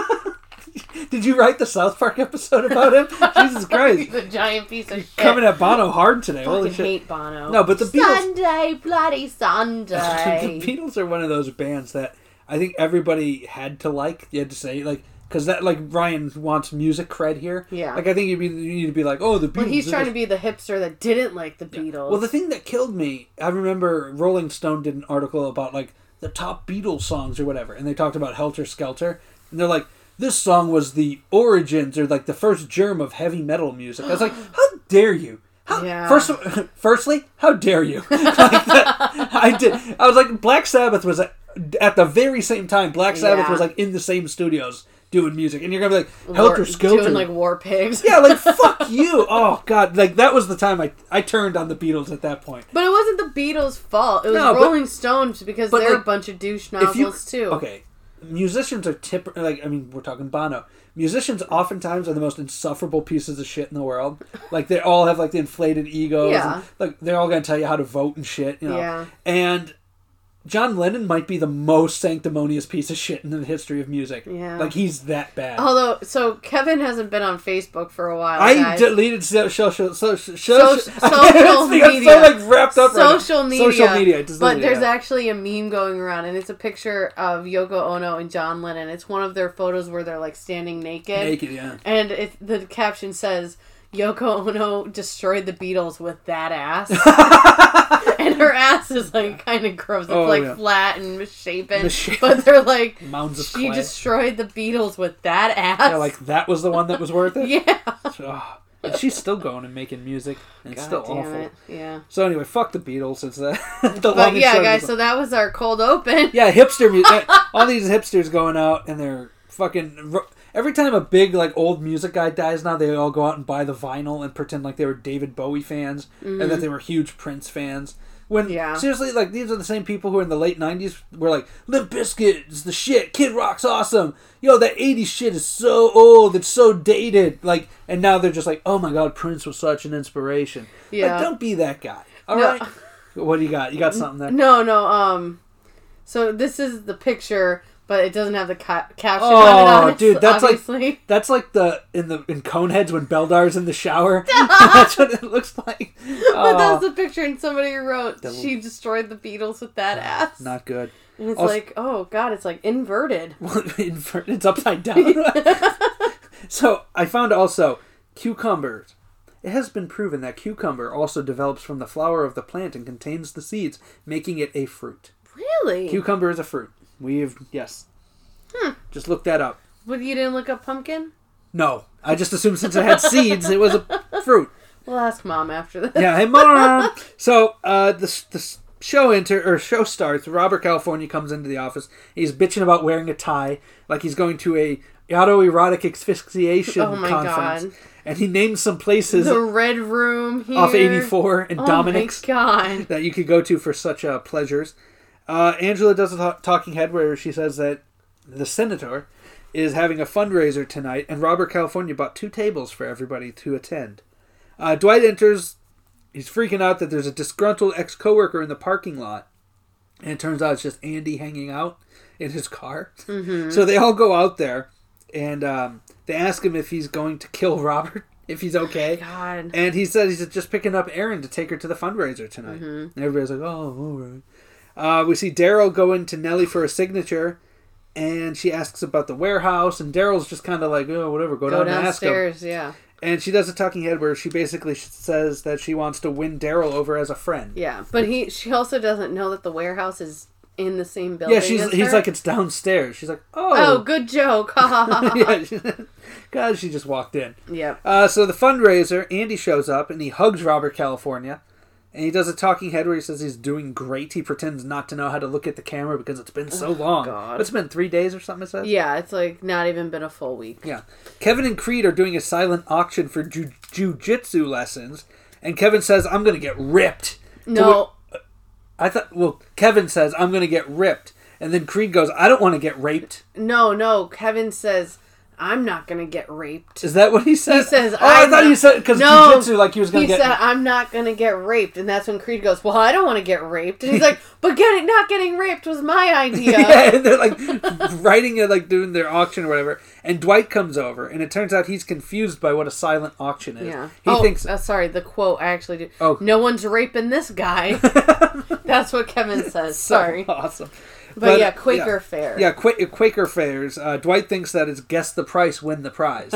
Did you write the South Park episode about him? Jesus Christ. He's a giant piece of shit. Coming at Bono hard today. I Holy fucking shit. hate Bono. No, but the Beatles... Sunday, bloody Sunday. The Beatles are one of those bands that I think everybody had to like. You had to say, like... Because that, like, Ryan wants music cred here. Yeah. Like, I think you'd be, you need to be like, oh, the Beatles... Well, he's trying to be the hipster that didn't like the Beatles. Yeah. Well, the thing that killed me... I remember Rolling Stone did an article about, like, the top Beatles songs or whatever. And they talked about Helter Skelter. And they're like... This song was the origins or like the first germ of heavy metal music. I was like, how dare you? How, yeah. First, firstly, how dare you? Like that, I did. I was like, Black Sabbath was at, at the very same time. Black Sabbath yeah. was like in the same studios doing music, and you're gonna be like Helter War, Skelter, doing like War Pigs. Yeah, like fuck you. Oh god, like that was the time I I turned on the Beatles at that point. But it wasn't the Beatles' fault. It was No, but- Rolling Stones because but, they're like, a bunch of douche If you novels too. okay. Musicians are tip like I mean we're talking Bono. Musicians oftentimes are the most insufferable pieces of shit in the world. Like they all have like the inflated egos. Yeah. And, like they're all gonna tell you how to vote and shit. You know. Yeah. And John Lennon might be the most sanctimonious piece of shit in the history of music. Yeah. Like, he's that bad. Although, so Kevin hasn't been on Facebook for a while, I guys. deleted social... social, social, social, social media. I'm so, like, wrapped up Social right media. Social media. Just but deleted, there's yeah. actually a meme going around, and it's a picture of Yoko Ono and John Lennon. It's one of their photos where they're, like, standing naked. Naked, yeah. And it, the caption says, Yoko Ono destroyed the Beatles with that ass. And her ass is like kind of gross. It's oh, like yeah. flat and misshapen. misshapen. But they're like, mounds of she clay. destroyed the Beatles with that ass. Yeah, like that was the one that was worth it? Yeah. Oh, and she's still going and making music. And it's God still damn awful. It. Yeah. So anyway, fuck the Beatles. It's uh, the But longest yeah, show guys, ever. so that was our cold open. Yeah, hipster music. All these hipsters going out and they're fucking... Every time a big, like, old music guy dies now, they all go out and buy the vinyl and pretend like they were David Bowie fans mm-hmm. and that they were huge Prince fans. When, yeah. seriously, like, these are the same people who in the late nineties were like, Limp Bizkit is the shit, Kid Rock's awesome, yo, that eighties shit is so old, it's so dated, like, and now they're just like, oh my god, Prince was such an inspiration. Yeah. Like, don't be that guy, alright? No. What do you got? You got something there? No, no, um, so this is the picture... But it doesn't have the ca- caption oh, on it. On it, dude, that's obviously. like that's like the in the in Coneheads when Beldar's in the shower. That's what it looks like. Oh. But that's the picture, and somebody wrote the, she destroyed the Beatles with that ass. Not good. And it's also, like, oh god, it's like inverted. Inverted. It's upside down. So I found also cucumbers. It has been proven that cucumber also develops from the flower of the plant and contains the seeds, making it a fruit. Really? Cucumber is a fruit. We've, yes. Hmm. Just look that up. But you didn't look up pumpkin? No. I just assumed since it had seeds, it was a fruit. We'll ask Mom after this. Yeah, hey Mom! So, uh, the, the show enter, or show starts. Robert California comes into the office. He's bitching about wearing a tie, like he's going to a autoerotic asphyxiation oh my conference. God. And he names some places. The Red Room here. Off eighty-four and oh Dominic's. Oh my God. That you could go to for such uh, pleasures. Uh, Angela does a th- talking head where she says that the senator is having a fundraiser tonight, and Robert California bought two tables for everybody to attend. Uh, Dwight enters. He's freaking out that there's a disgruntled ex-coworker in the parking lot, and it turns out it's just Andy hanging out in his car. Mm-hmm. So they all go out there, and um, they ask him if he's going to kill Robert, if he's okay. God. And he said he's just picking up Erin to take her to the fundraiser tonight. Mm-hmm. And everybody's like, oh, all right. Uh, we see Daryl go into Nellie for a signature, and she asks about the warehouse, and Daryl's just kind of like, oh, whatever, go, go down downstairs, and ask him. yeah. And she does a talking head where she basically says that she wants to win Daryl over as a friend. Yeah, but he she also doesn't know that the warehouse is in the same building. Yeah, she's as he's her. like, it's downstairs. She's like, oh. Oh, good joke. Ha ha ha. Yeah, she, God, she just walked in. Yep. Uh, so the fundraiser, Andy shows up, and he hugs Robert California. And he does a talking head where he says he's doing great. He pretends not to know how to look at the camera because it's been so long. God. It's been three days or something, it says? Yeah, it's like not even been a full week. Yeah. Kevin and Creed are doing a silent auction for ju- jujitsu lessons. And Kevin says, I'm going to get ripped. No. Wh- I thought, well, Kevin says, I'm going to get ripped. And then Creed goes, I don't want to get raped. No, no. Kevin says, I'm not going to get raped. Is that what he said? He says, oh, I I'm thought not, you said, because no, jujitsu, like he was going to He get... said, I'm not going to get raped. And that's when Creed goes, well, I don't want to get raped. And he's like, but getting not getting raped was my idea. Yeah, and they're like writing it, like doing their auction or whatever. And Dwight comes over, and it turns out he's confused by what a silent auction is. Yeah. He oh, thinks... Uh, sorry, the quote I actually do. Oh. No one's raping this guy. That's what Kevin says. So Sorry. awesome. But, But, yeah, Quaker yeah. Fair. Yeah, Qu- Quaker Fairs. Uh, Dwight thinks that it's guess the price, win the prize.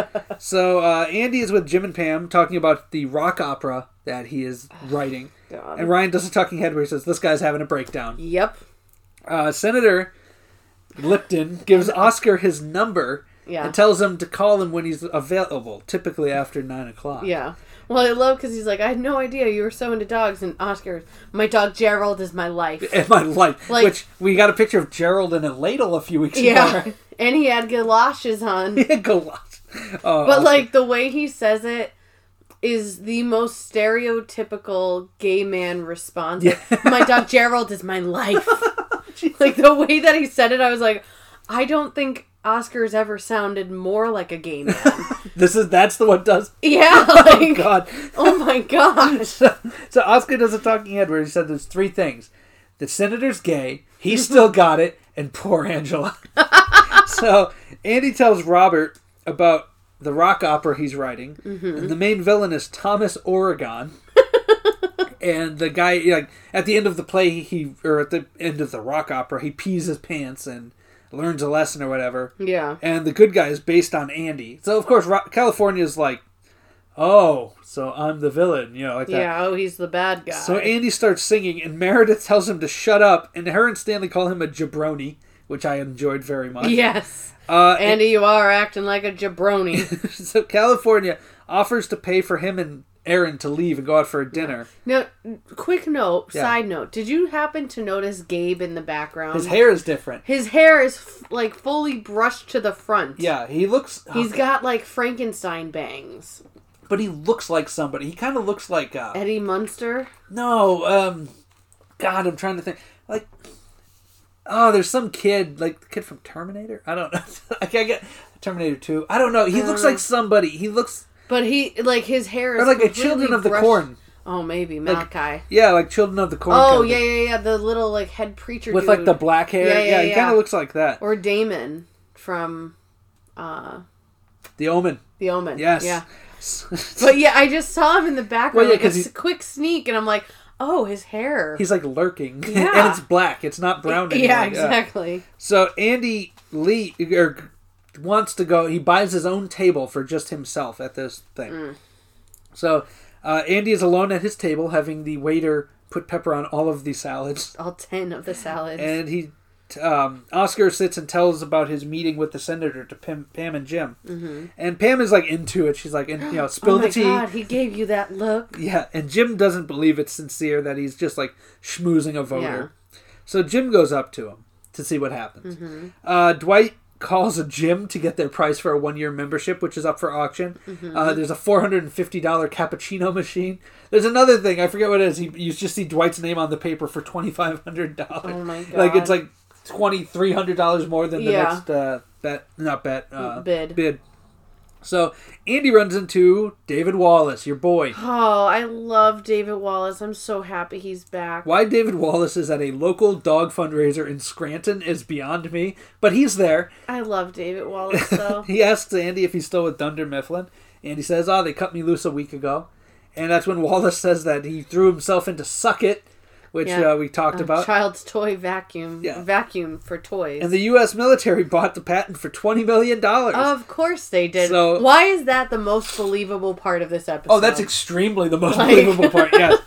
So uh, Andy is with Jim and Pam talking about the rock opera that he is writing. God. And Ryan does a talking head where he says, this guy's having a breakdown. Yep. Uh, Senator Lipton gives Oscar his number Yeah. and tells him to call him when he's available, typically after nine o'clock. Yeah. Well, I love because he's like, I had no idea you were so into dogs. And Oscar, my dog Gerald is my life. In my life. Like- Which, we got a picture of Gerald in a ladle a few weeks Yeah. ago. And he had galoshes on. Galoshes. Oh, But, Oscar. like, the way he says it is the most stereotypical gay man response. Yeah. My dog Gerald is my life. Like, the way that he said it, I was like, I don't think Oscar's ever sounded more like a gay man. This is, that's the one does. Yeah, Oh, like, God. oh my gosh. So, so Oscar does a talking head where he said there's three things. The senator's gay. He still got it. And poor Angela. So Andy tells Robert about the rock opera he's writing. Mm-hmm. And the main villain is Thomas Oregon. And the guy, like, at the end of the play, he or at the end of the rock opera, he pees his pants and learns a lesson or whatever. Yeah. And the good guy is based on Andy. So, of course, California is like, oh, so I'm the villain, you know, like that. Yeah, oh, he's the bad guy. So Andy starts singing, and Meredith tells him to shut up, and her and Stanley call him a jabroni, which I enjoyed very much. Yes. Uh, Andy, and, you are acting like a jabroni. So California offers to pay for him and Aaron to leave and go out for a dinner. Now, quick note, yeah. side note. Did you happen to notice Gabe in the background? His hair is different. His hair is, f- like, fully brushed to the front. Yeah, he looks... He's oh, got, like, Frankenstein bangs. But he looks like somebody. He kind of looks like... Uh, Eddie Munster? No, um... God, I'm trying to think. Like... Oh, there's some kid, like the kid from Terminator? I don't know. I can't get... Terminator two. I don't know. He looks know. like somebody. He looks... But he, like, his hair is or like a Children of the brushed. Corn. Oh, maybe. Malachi. Like, yeah, like Children of the Corn. Oh, yeah, yeah, yeah. The little, like, head preacher with, dude. like, the black hair. Yeah, yeah, yeah he yeah. kind of looks like that. Or Damon from... uh The Omen. The Omen. Yes. Yeah. But, yeah, I just saw him in the background. Well, yeah, like, a he... quick sneak, and I'm like, oh, his hair. He's, like, lurking. Yeah. And it's black. It's not brown anymore. Yeah, exactly. Yeah. So, Andy Lee... Er, wants to go... He buys his own table for just himself at this thing. Mm. So, uh, Andy is alone at his table, having the waiter put pepper on all of the salads. All ten of the salads. And he, um, Oscar sits and tells about his meeting with the senator to Pam, Pam and Jim. Mm-hmm. And Pam is, like, into it. She's like, you know, spill oh the tea. Oh, my God, he gave you that look. Yeah, and Jim doesn't believe it's sincere, that he's just, like, schmoozing a voter. Yeah. So Jim goes up to him to see what happens. Mm-hmm. Uh, Dwight calls a gym to get their price for a one-year membership, which is up for auction. Mm-hmm. Uh, there's a four hundred fifty dollars cappuccino machine. There's another thing. I forget what it is. He, you just see Dwight's name on the paper for twenty-five hundred dollars. Oh, my God. Like, it's like twenty-three hundred dollars more than the yeah. next uh, bet. Not bet. Uh, bid. Bid. So, Andy runs into David Wallace, your boy. Oh, I love David Wallace. I'm so happy he's back. Why David Wallace is at a local dog fundraiser in Scranton is beyond me, but he's there. I love David Wallace, though. He asks Andy if he's still with Dunder Mifflin. Andy says, oh, they cut me loose a week ago. And that's when Wallace says that he threw himself into Suck It, which yeah. uh, we talked a about. Child's toy vacuum. Yeah. Vacuum for toys. And the U S military bought the patent for twenty million dollars. Of course they did. So, why is that the most believable part of this episode? Oh, that's extremely the most like... believable part, yes.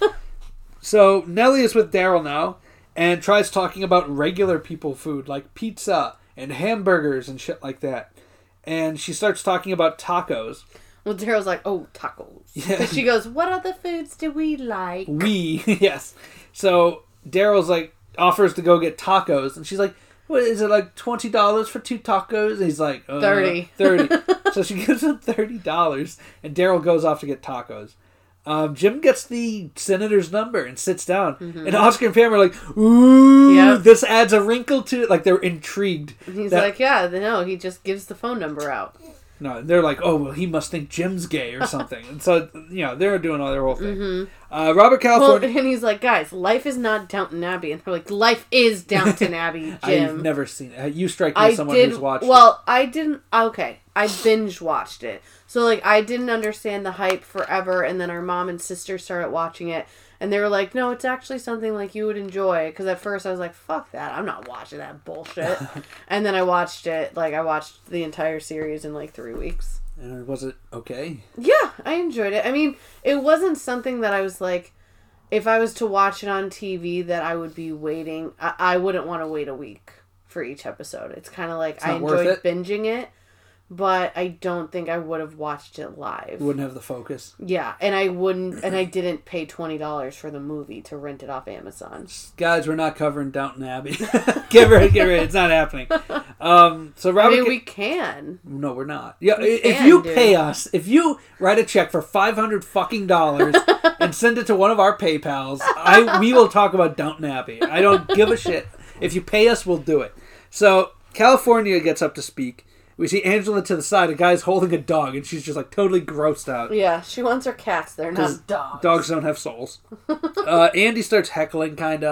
So Nellie is with Daryl now and tries talking about regular people food like pizza and hamburgers and shit like that. And she starts talking about tacos. Well, Daryl's like, oh, tacos. Yeah. And she goes, what other foods do we like? We, yes. So Daryl's like, offers to go get tacos. And she's like, what is it, like twenty dollars for two tacos? And he's like, uh, thirty. thirty. So she gives him thirty dollars. And Daryl goes off to get tacos. Um, Jim gets the senator's number and sits down. Mm-hmm. And Oscar and Pam are like, ooh, yep. This adds a wrinkle to it. Like, they're intrigued. And he's that... like, yeah, no, he just gives the phone number out. No, they're like, oh, well, he must think Jim's gay or something. And so, you know, they're doing all their whole thing. Mm-hmm. Uh, Robert California... Well, and he's like, guys, life is not Downton Abbey. And they're like, life is Downton Abbey, Jim. I've never seen it. You strike me as someone did, who's watched well, it. Well, I didn't... Okay, I binge watched it. So, like, I didn't understand the hype forever. And then our mom and sister started watching it. And they were like, no, it's actually something, like, you would enjoy. Because at first I was like, fuck that. I'm not watching that bullshit. And then I watched it. Like, I watched the entire series in, like, three weeks. And was it okay? Yeah, I enjoyed it. I mean, it wasn't something that I was like, if I was to watch it on T V, that I would be waiting. I, I wouldn't want to wait a week for each episode. It's kind of like I enjoyed it. binging it, but I don't think I would have watched it live. You wouldn't have the focus. Yeah, and I wouldn't, and I didn't pay twenty dollars for the movie to rent it off Amazon. Guys, we're not covering Downton Abbey. get ready, get ready. It's not happening. Um, so Robert, I mean, we can. No, we're not. Yeah, we if can, you dude. pay us, if you write a check for five hundred fucking dollars and send it to one of our PayPals, I we will talk about Downton Abbey. I don't give a shit. If you pay us, we'll do it. So California gets up to speak. We see Angela to the side. A guy's holding a dog, and she's just like totally grossed out. Yeah, she wants her cats. They're not dogs. Dogs don't have souls. uh, Andy starts heckling, kinda.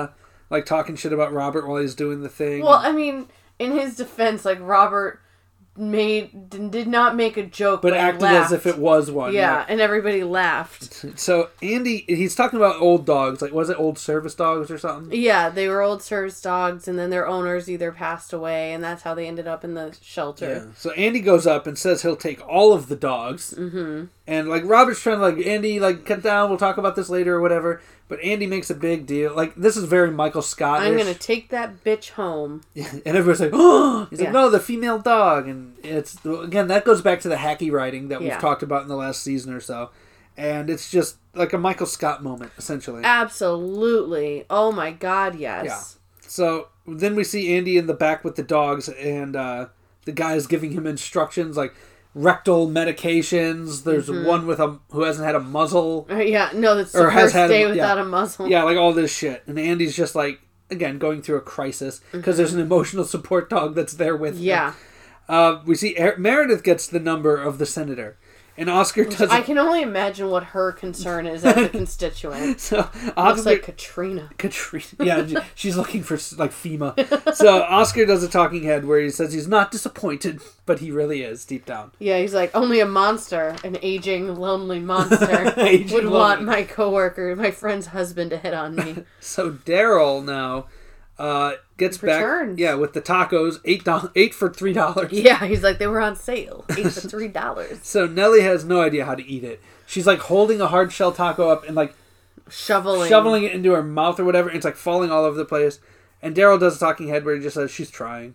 like talking shit about Robert while he's doing the thing. Well, I mean, in his defense, like Robert made did not make a joke, but but acted laughed. as if it was one. Yeah, like, and everybody laughed. So Andy, he's talking about old dogs. Like, was it old service dogs or something? Yeah, they were old service dogs, and then their owners either passed away, and that's how they ended up in the shelter. Yeah. So Andy goes up and says he'll take all of the dogs. Mm-hmm. And, like, Robert's trying to, like, Andy, like, cut down, we'll talk about this later or whatever. But Andy makes a big deal. Like, this is very Michael Scott. I'm going to take that bitch home. Yeah. And everybody's like, oh! He's yeah. like, no, the female dog. And it's, again, that goes back to the hacky writing that we've yeah. talked about in the last season or so. And it's just like a Michael Scott moment, essentially. Absolutely. Oh my God, yes. Yeah. So then we see Andy in the back with the dogs, and uh, the guy is giving him instructions like rectal medications. There's mm-hmm. one with a who hasn't had a muzzle. Uh, yeah, no, that's the or first has day a, without yeah. a muzzle. Yeah, like all this shit. And Andy's just like, again, going through a crisis because mm-hmm. there's an emotional support dog that's there with yeah. him. Uh, we see er- Meredith gets the number of the senator. And Oscar does. I can only imagine what her concern is as a constituent. So Oscar, looks like Katrina. Katrina, yeah, she's looking for like FEMA. So Oscar does a talking head where he says he's not disappointed, but he really is deep down. Yeah, he's like, only a monster, an aging, lonely monster, aging would lonely. want my coworker, my friend's husband, to hit on me. So Daryl now. Uh, gets Returns. back, yeah, with the tacos, eight dollars, eight for three dollars. Yeah, he's like, they were on sale, eight for three dollars. So Nellie has no idea how to eat it. She's like holding a hard shell taco up and like shoveling, shoveling it into her mouth or whatever. And it's like falling all over the place. And Daryl does a talking head where he just says she's trying.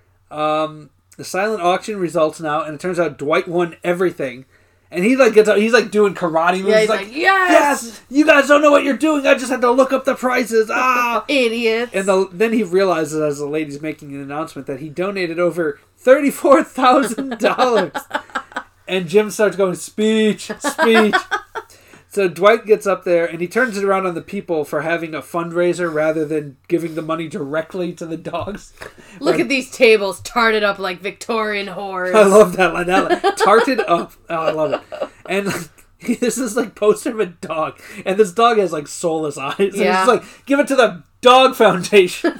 Um, the silent auction results now, and it turns out Dwight won everything. And he like gets out, he's like doing karate moves. Yeah, he's like, like, yes! yes! You guys don't know what you're doing. I just had to look up the prices. Ah! Idiots. And the, then he realizes as the lady's making an announcement that he donated over thirty-four thousand dollars. And Jim starts going, speech, speech. So Dwight gets up there and he turns it around on the people for having a fundraiser rather than giving the money directly to the dogs. Look like, at these tables tarted up like Victorian whores. I love that line. That line. Tarted up. Oh, I love it. And like, this is like poster of a dog. And this dog has like soulless eyes. And yeah. he's like, give it to the dog foundation.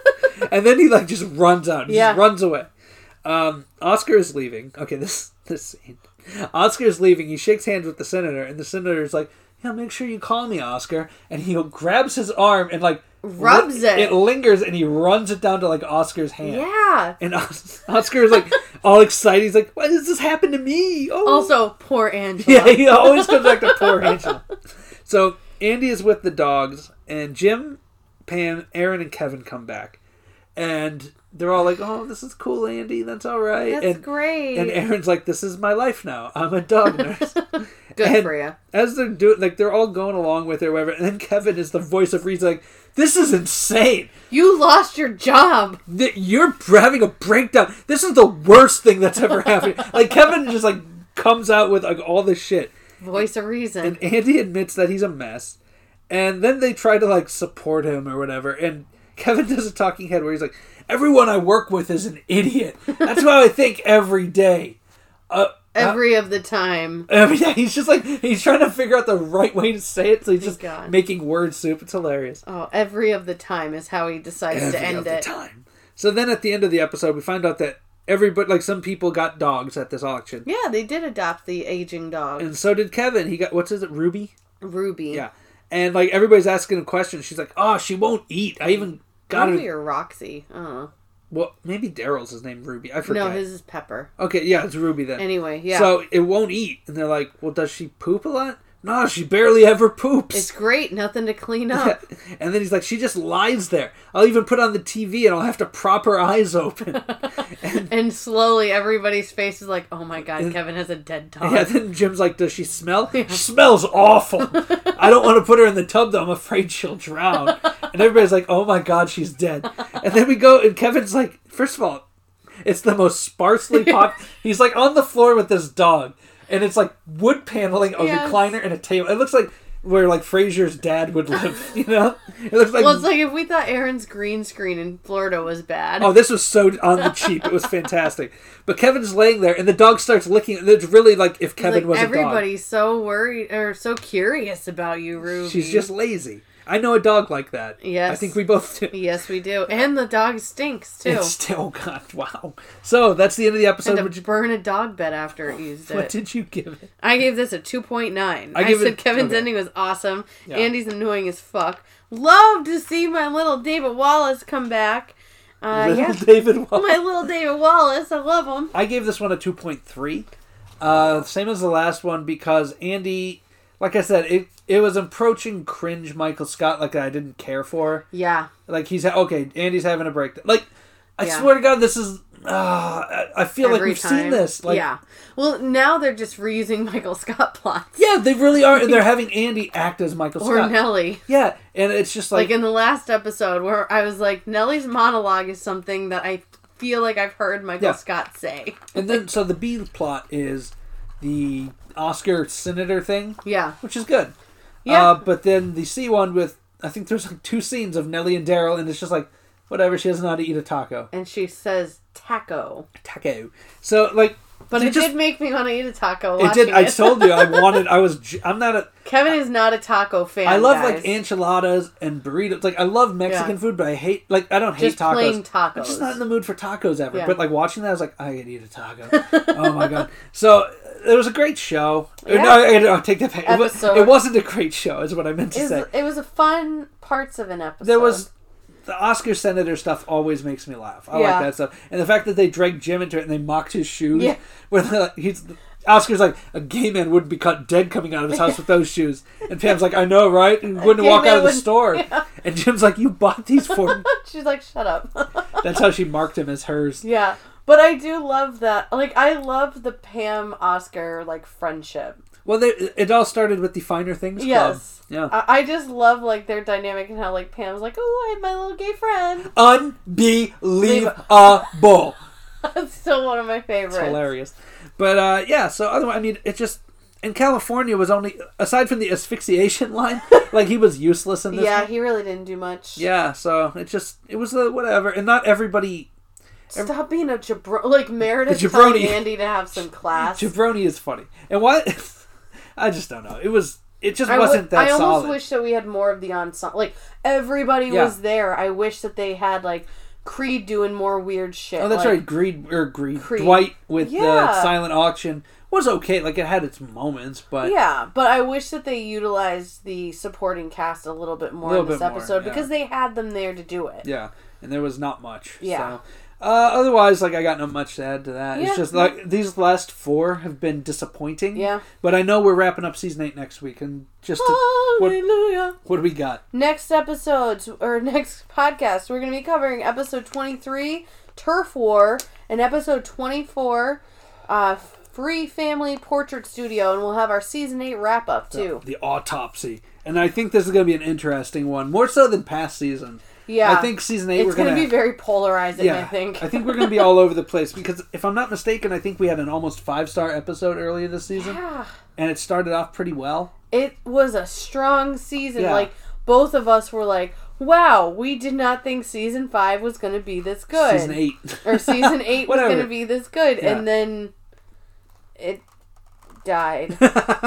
And then he like just runs out. He yeah. just runs away. Um, Oscar is leaving. Okay, this this scene. Oscar's leaving. He shakes hands with the senator, and the senator's like, yeah, make sure you call me, Oscar. And he grabs his arm and, like, rubs li- it. It lingers, and he runs it down to, like, Oscar's hand. Yeah. And Os- Oscar is, like, all excited. He's like, why does this happen to me? Oh. Also, poor Angela. Yeah, he always comes back to poor Angela. So, Andy is with the dogs, and Jim, Pam, Aaron, and Kevin come back. And they're all like, oh, this is cool, Andy. That's all right. That's and, great. And Aaron's like, this is my life now. I'm a dog nurse. Good and for you. As they're doing, like, they're all going along with it or whatever. And then Kevin is the voice of reason, like, this is insane. You lost your job. You're having a breakdown. This is the worst thing that's ever happened. Like, Kevin just, like, comes out with, like, all this shit. Voice of reason. And Andy admits that he's a mess. And then they try to, like, support him or whatever. And Kevin does a talking head where he's like, everyone I work with is an idiot. That's how I think every day. Uh, every uh, of the time. Every day. He's just like, he's trying to figure out the right way to say it, so he's just God. making word soup. It's hilarious. Oh, every of the time is how he decides every to end of it. The time. So then at the end of the episode, we find out that everybody, like some people got dogs at this auction. Yeah, they did adopt the aging dog. And so did Kevin. He got, what's his it, Ruby? Ruby. Yeah. And like everybody's asking him questions. She's like, oh, she won't eat. I even... Got Ruby it. or Roxy. I don't know. Well, maybe Daryl's his name, Ruby. I forget. No, his is Pepper. Okay, yeah, it's Ruby then. Anyway, yeah. So it won't eat. And they're like, well, does she poop a lot? No, she barely ever poops. It's great. Nothing to clean up. And then he's like, she just lies there. I'll even put on the T V and I'll have to prop her eyes open. and, and slowly everybody's face is like, oh my God, and, Kevin has a dead dog. Yeah, then Jim's like, does she smell? Yeah. She smells awful. I don't want to put her in the tub though. I'm afraid she'll drown. And everybody's like, oh my God, she's dead. And then we go, and Kevin's like, first of all, it's the most sparsely pop. He's like on the floor with this dog. And it's like wood paneling, a yes. recliner, and a table. It looks like where like Frasier's dad would live, you know? It looks like... Well, it's like if we thought Aaron's green screen in Florida was bad. Oh, this was so on the cheap. It was fantastic. But Kevin's laying there, and the dog starts licking. It's really like if Kevin like, was a dog. Everybody's so worried, or so curious about you, Ruby. She's just lazy. I know a dog like that. Yes. I think we both do. Yes, we do. And the dog stinks, too. It's still, God, wow. So, that's the end of the episode. And to burn a dog bed after it used it. What did you give it? I gave this a two point nine. I, I give said it, Kevin's okay. ending was awesome. Yeah. Andy's annoying as fuck. Love to see my little David Wallace come back. Uh, Little yeah. David Wallace. My little David Wallace. I love him. I gave this one a two point three. Uh, same as the last one because Andy, like I said, it it was approaching cringe Michael Scott like I didn't care for. Yeah. Like he's, okay, Andy's having a break. Like, I Yeah. swear to God, this is, uh, I I feel Every like we've time. seen this. Like, yeah. Well, now they're just reusing Michael Scott plots. Yeah, they really are. And they're having Andy act as Michael Or Scott. Nelly. Yeah, and it's just like... Like in the last episode where I was like, Nelly's monologue is something that I feel like I've heard Michael Yeah. Scott say. And then, so the B plot is the Oscar Senator thing. Yeah. Which is good. Yeah. Uh, but then the C one with, I think there's like two scenes of Nelly and Daryl, and it's just like, whatever, she doesn't know how to eat a taco. And she says taco. Taco. So, like... But they it just, did make me want to eat a taco. It did. watching I it. told you, I wanted, I was, j- I'm not a... Kevin is not a taco fan. I love guys. like enchiladas and burritos. Like I love Mexican Yeah. food, but I hate like I don't hate Just tacos. plain tacos. I'm just not in the mood for tacos ever. Yeah. But like watching that, I was like, I could eat a taco. Oh my god! So it was a great show. Yeah. No, I, I, I'll take that back. It, was, Episode. it wasn't a great show, is what I meant to It was, say. it was a fun parts of an episode. There was the Oscar Senator stuff always makes me laugh. I Yeah. like that stuff, and the fact that they dragged Jim into it and they mocked his shoes. Yeah. Where they're like, he's. Oscar's like, a gay man wouldn't be caught dead coming out of his house with those shoes. And Pam's like, I know, right? He wouldn't gay walk man out of the wouldn't- store. yeah. And Jim's like, you bought these for me. She's like, shut up. That's how she marked him as hers. Yeah. But I do love that. Like, I love the Pam Oscar, like, friendship. Well, they, it all started with the Finer Things Club. Yes. Yeah. I, I just love, like, their dynamic and how, like, Pam's like, oh, I have my little gay friend. Unbelievable. That's still one of my favorites. It's hilarious. But, uh, yeah, so otherwise, I mean, it just... And California was only... Aside from the asphyxiation line, like, he was useless in this Yeah, one. he really didn't do much. Yeah, so it just... It was uh, whatever. And not everybody... Stop being a jabroni. Like, Meredith The telling jabroni. Andy to have some class. Jabroni is funny. And what... I just don't know. It was... It just I wasn't w- that I almost solid. wish that we had more of the ensemble. Like, everybody Yeah. was there. I wish that they had, like, Creed doing more weird shit. Oh, that's like, right. Greed or Greed. Creed. Dwight with the Yeah. silent auction was okay. Like it had its moments, but Yeah, but I wish that they utilized the supporting cast a little bit more Little in this bit more, episode yeah. because they had them there to do it. yeah, and there was not much. Yeah. So. Uh, otherwise, like I got not much to add to that. Yeah. It's just like these last four have been disappointing. Yeah. But I know we're wrapping up season eight next week, and just to, what, Hallelujah. what do we got? Next episodes or next podcast, we're going to be covering episode twenty-three, Turf War, and episode twenty-four, uh, Free Family Portrait Studio, and we'll have our season eight wrap up too. The, the autopsy, and I think this is going to be an interesting one, more so than past seasons. Yeah, I think season eight it's we're going gonna to be very polarizing. Yeah, I think. I think we're going to be all over the place because if I'm not mistaken, I think we had an almost five star episode earlier this season, Yeah. and it started off pretty well. It was a strong season. Yeah. Like, both of us were like, wow, we did not think season five was going to be this good. Season eight. Or season eight was Whatever. going to be this good. Yeah. And then it died.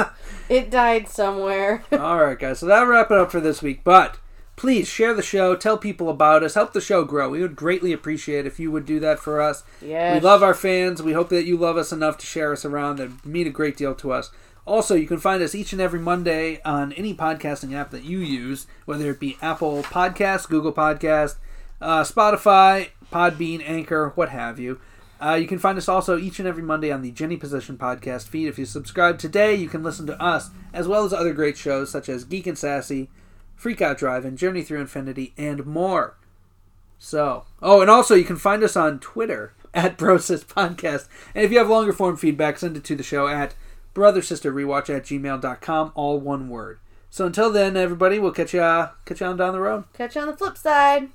It died somewhere. All right, guys. So that'll wrap it up for this week. But please share the show. Tell people about us. Help the show grow. We would greatly appreciate if you would do that for us. Yes. We love our fans. We hope that you love us enough to share us around. That mean a great deal to us. Also, you can find us each and every Monday on any podcasting app that you use, whether it be Apple Podcasts, Google Podcasts, uh, Spotify, Podbean, Anchor, what have you. Uh, you can find us also each and every Monday on the Jenny Position podcast feed. If you subscribe today, you can listen to us, as well as other great shows such as Geek and Sassy, Freak Out Drive, and Journey Through Infinity, and more. So, oh, and also you can find us on Twitter, at Brosis Podcast. And if you have longer form feedback, send it to the show at brothersisterrewatch at gmail dot com, all one word. So until then, everybody, we'll catch you, uh, catch you on down the road. Catch you on the flip side.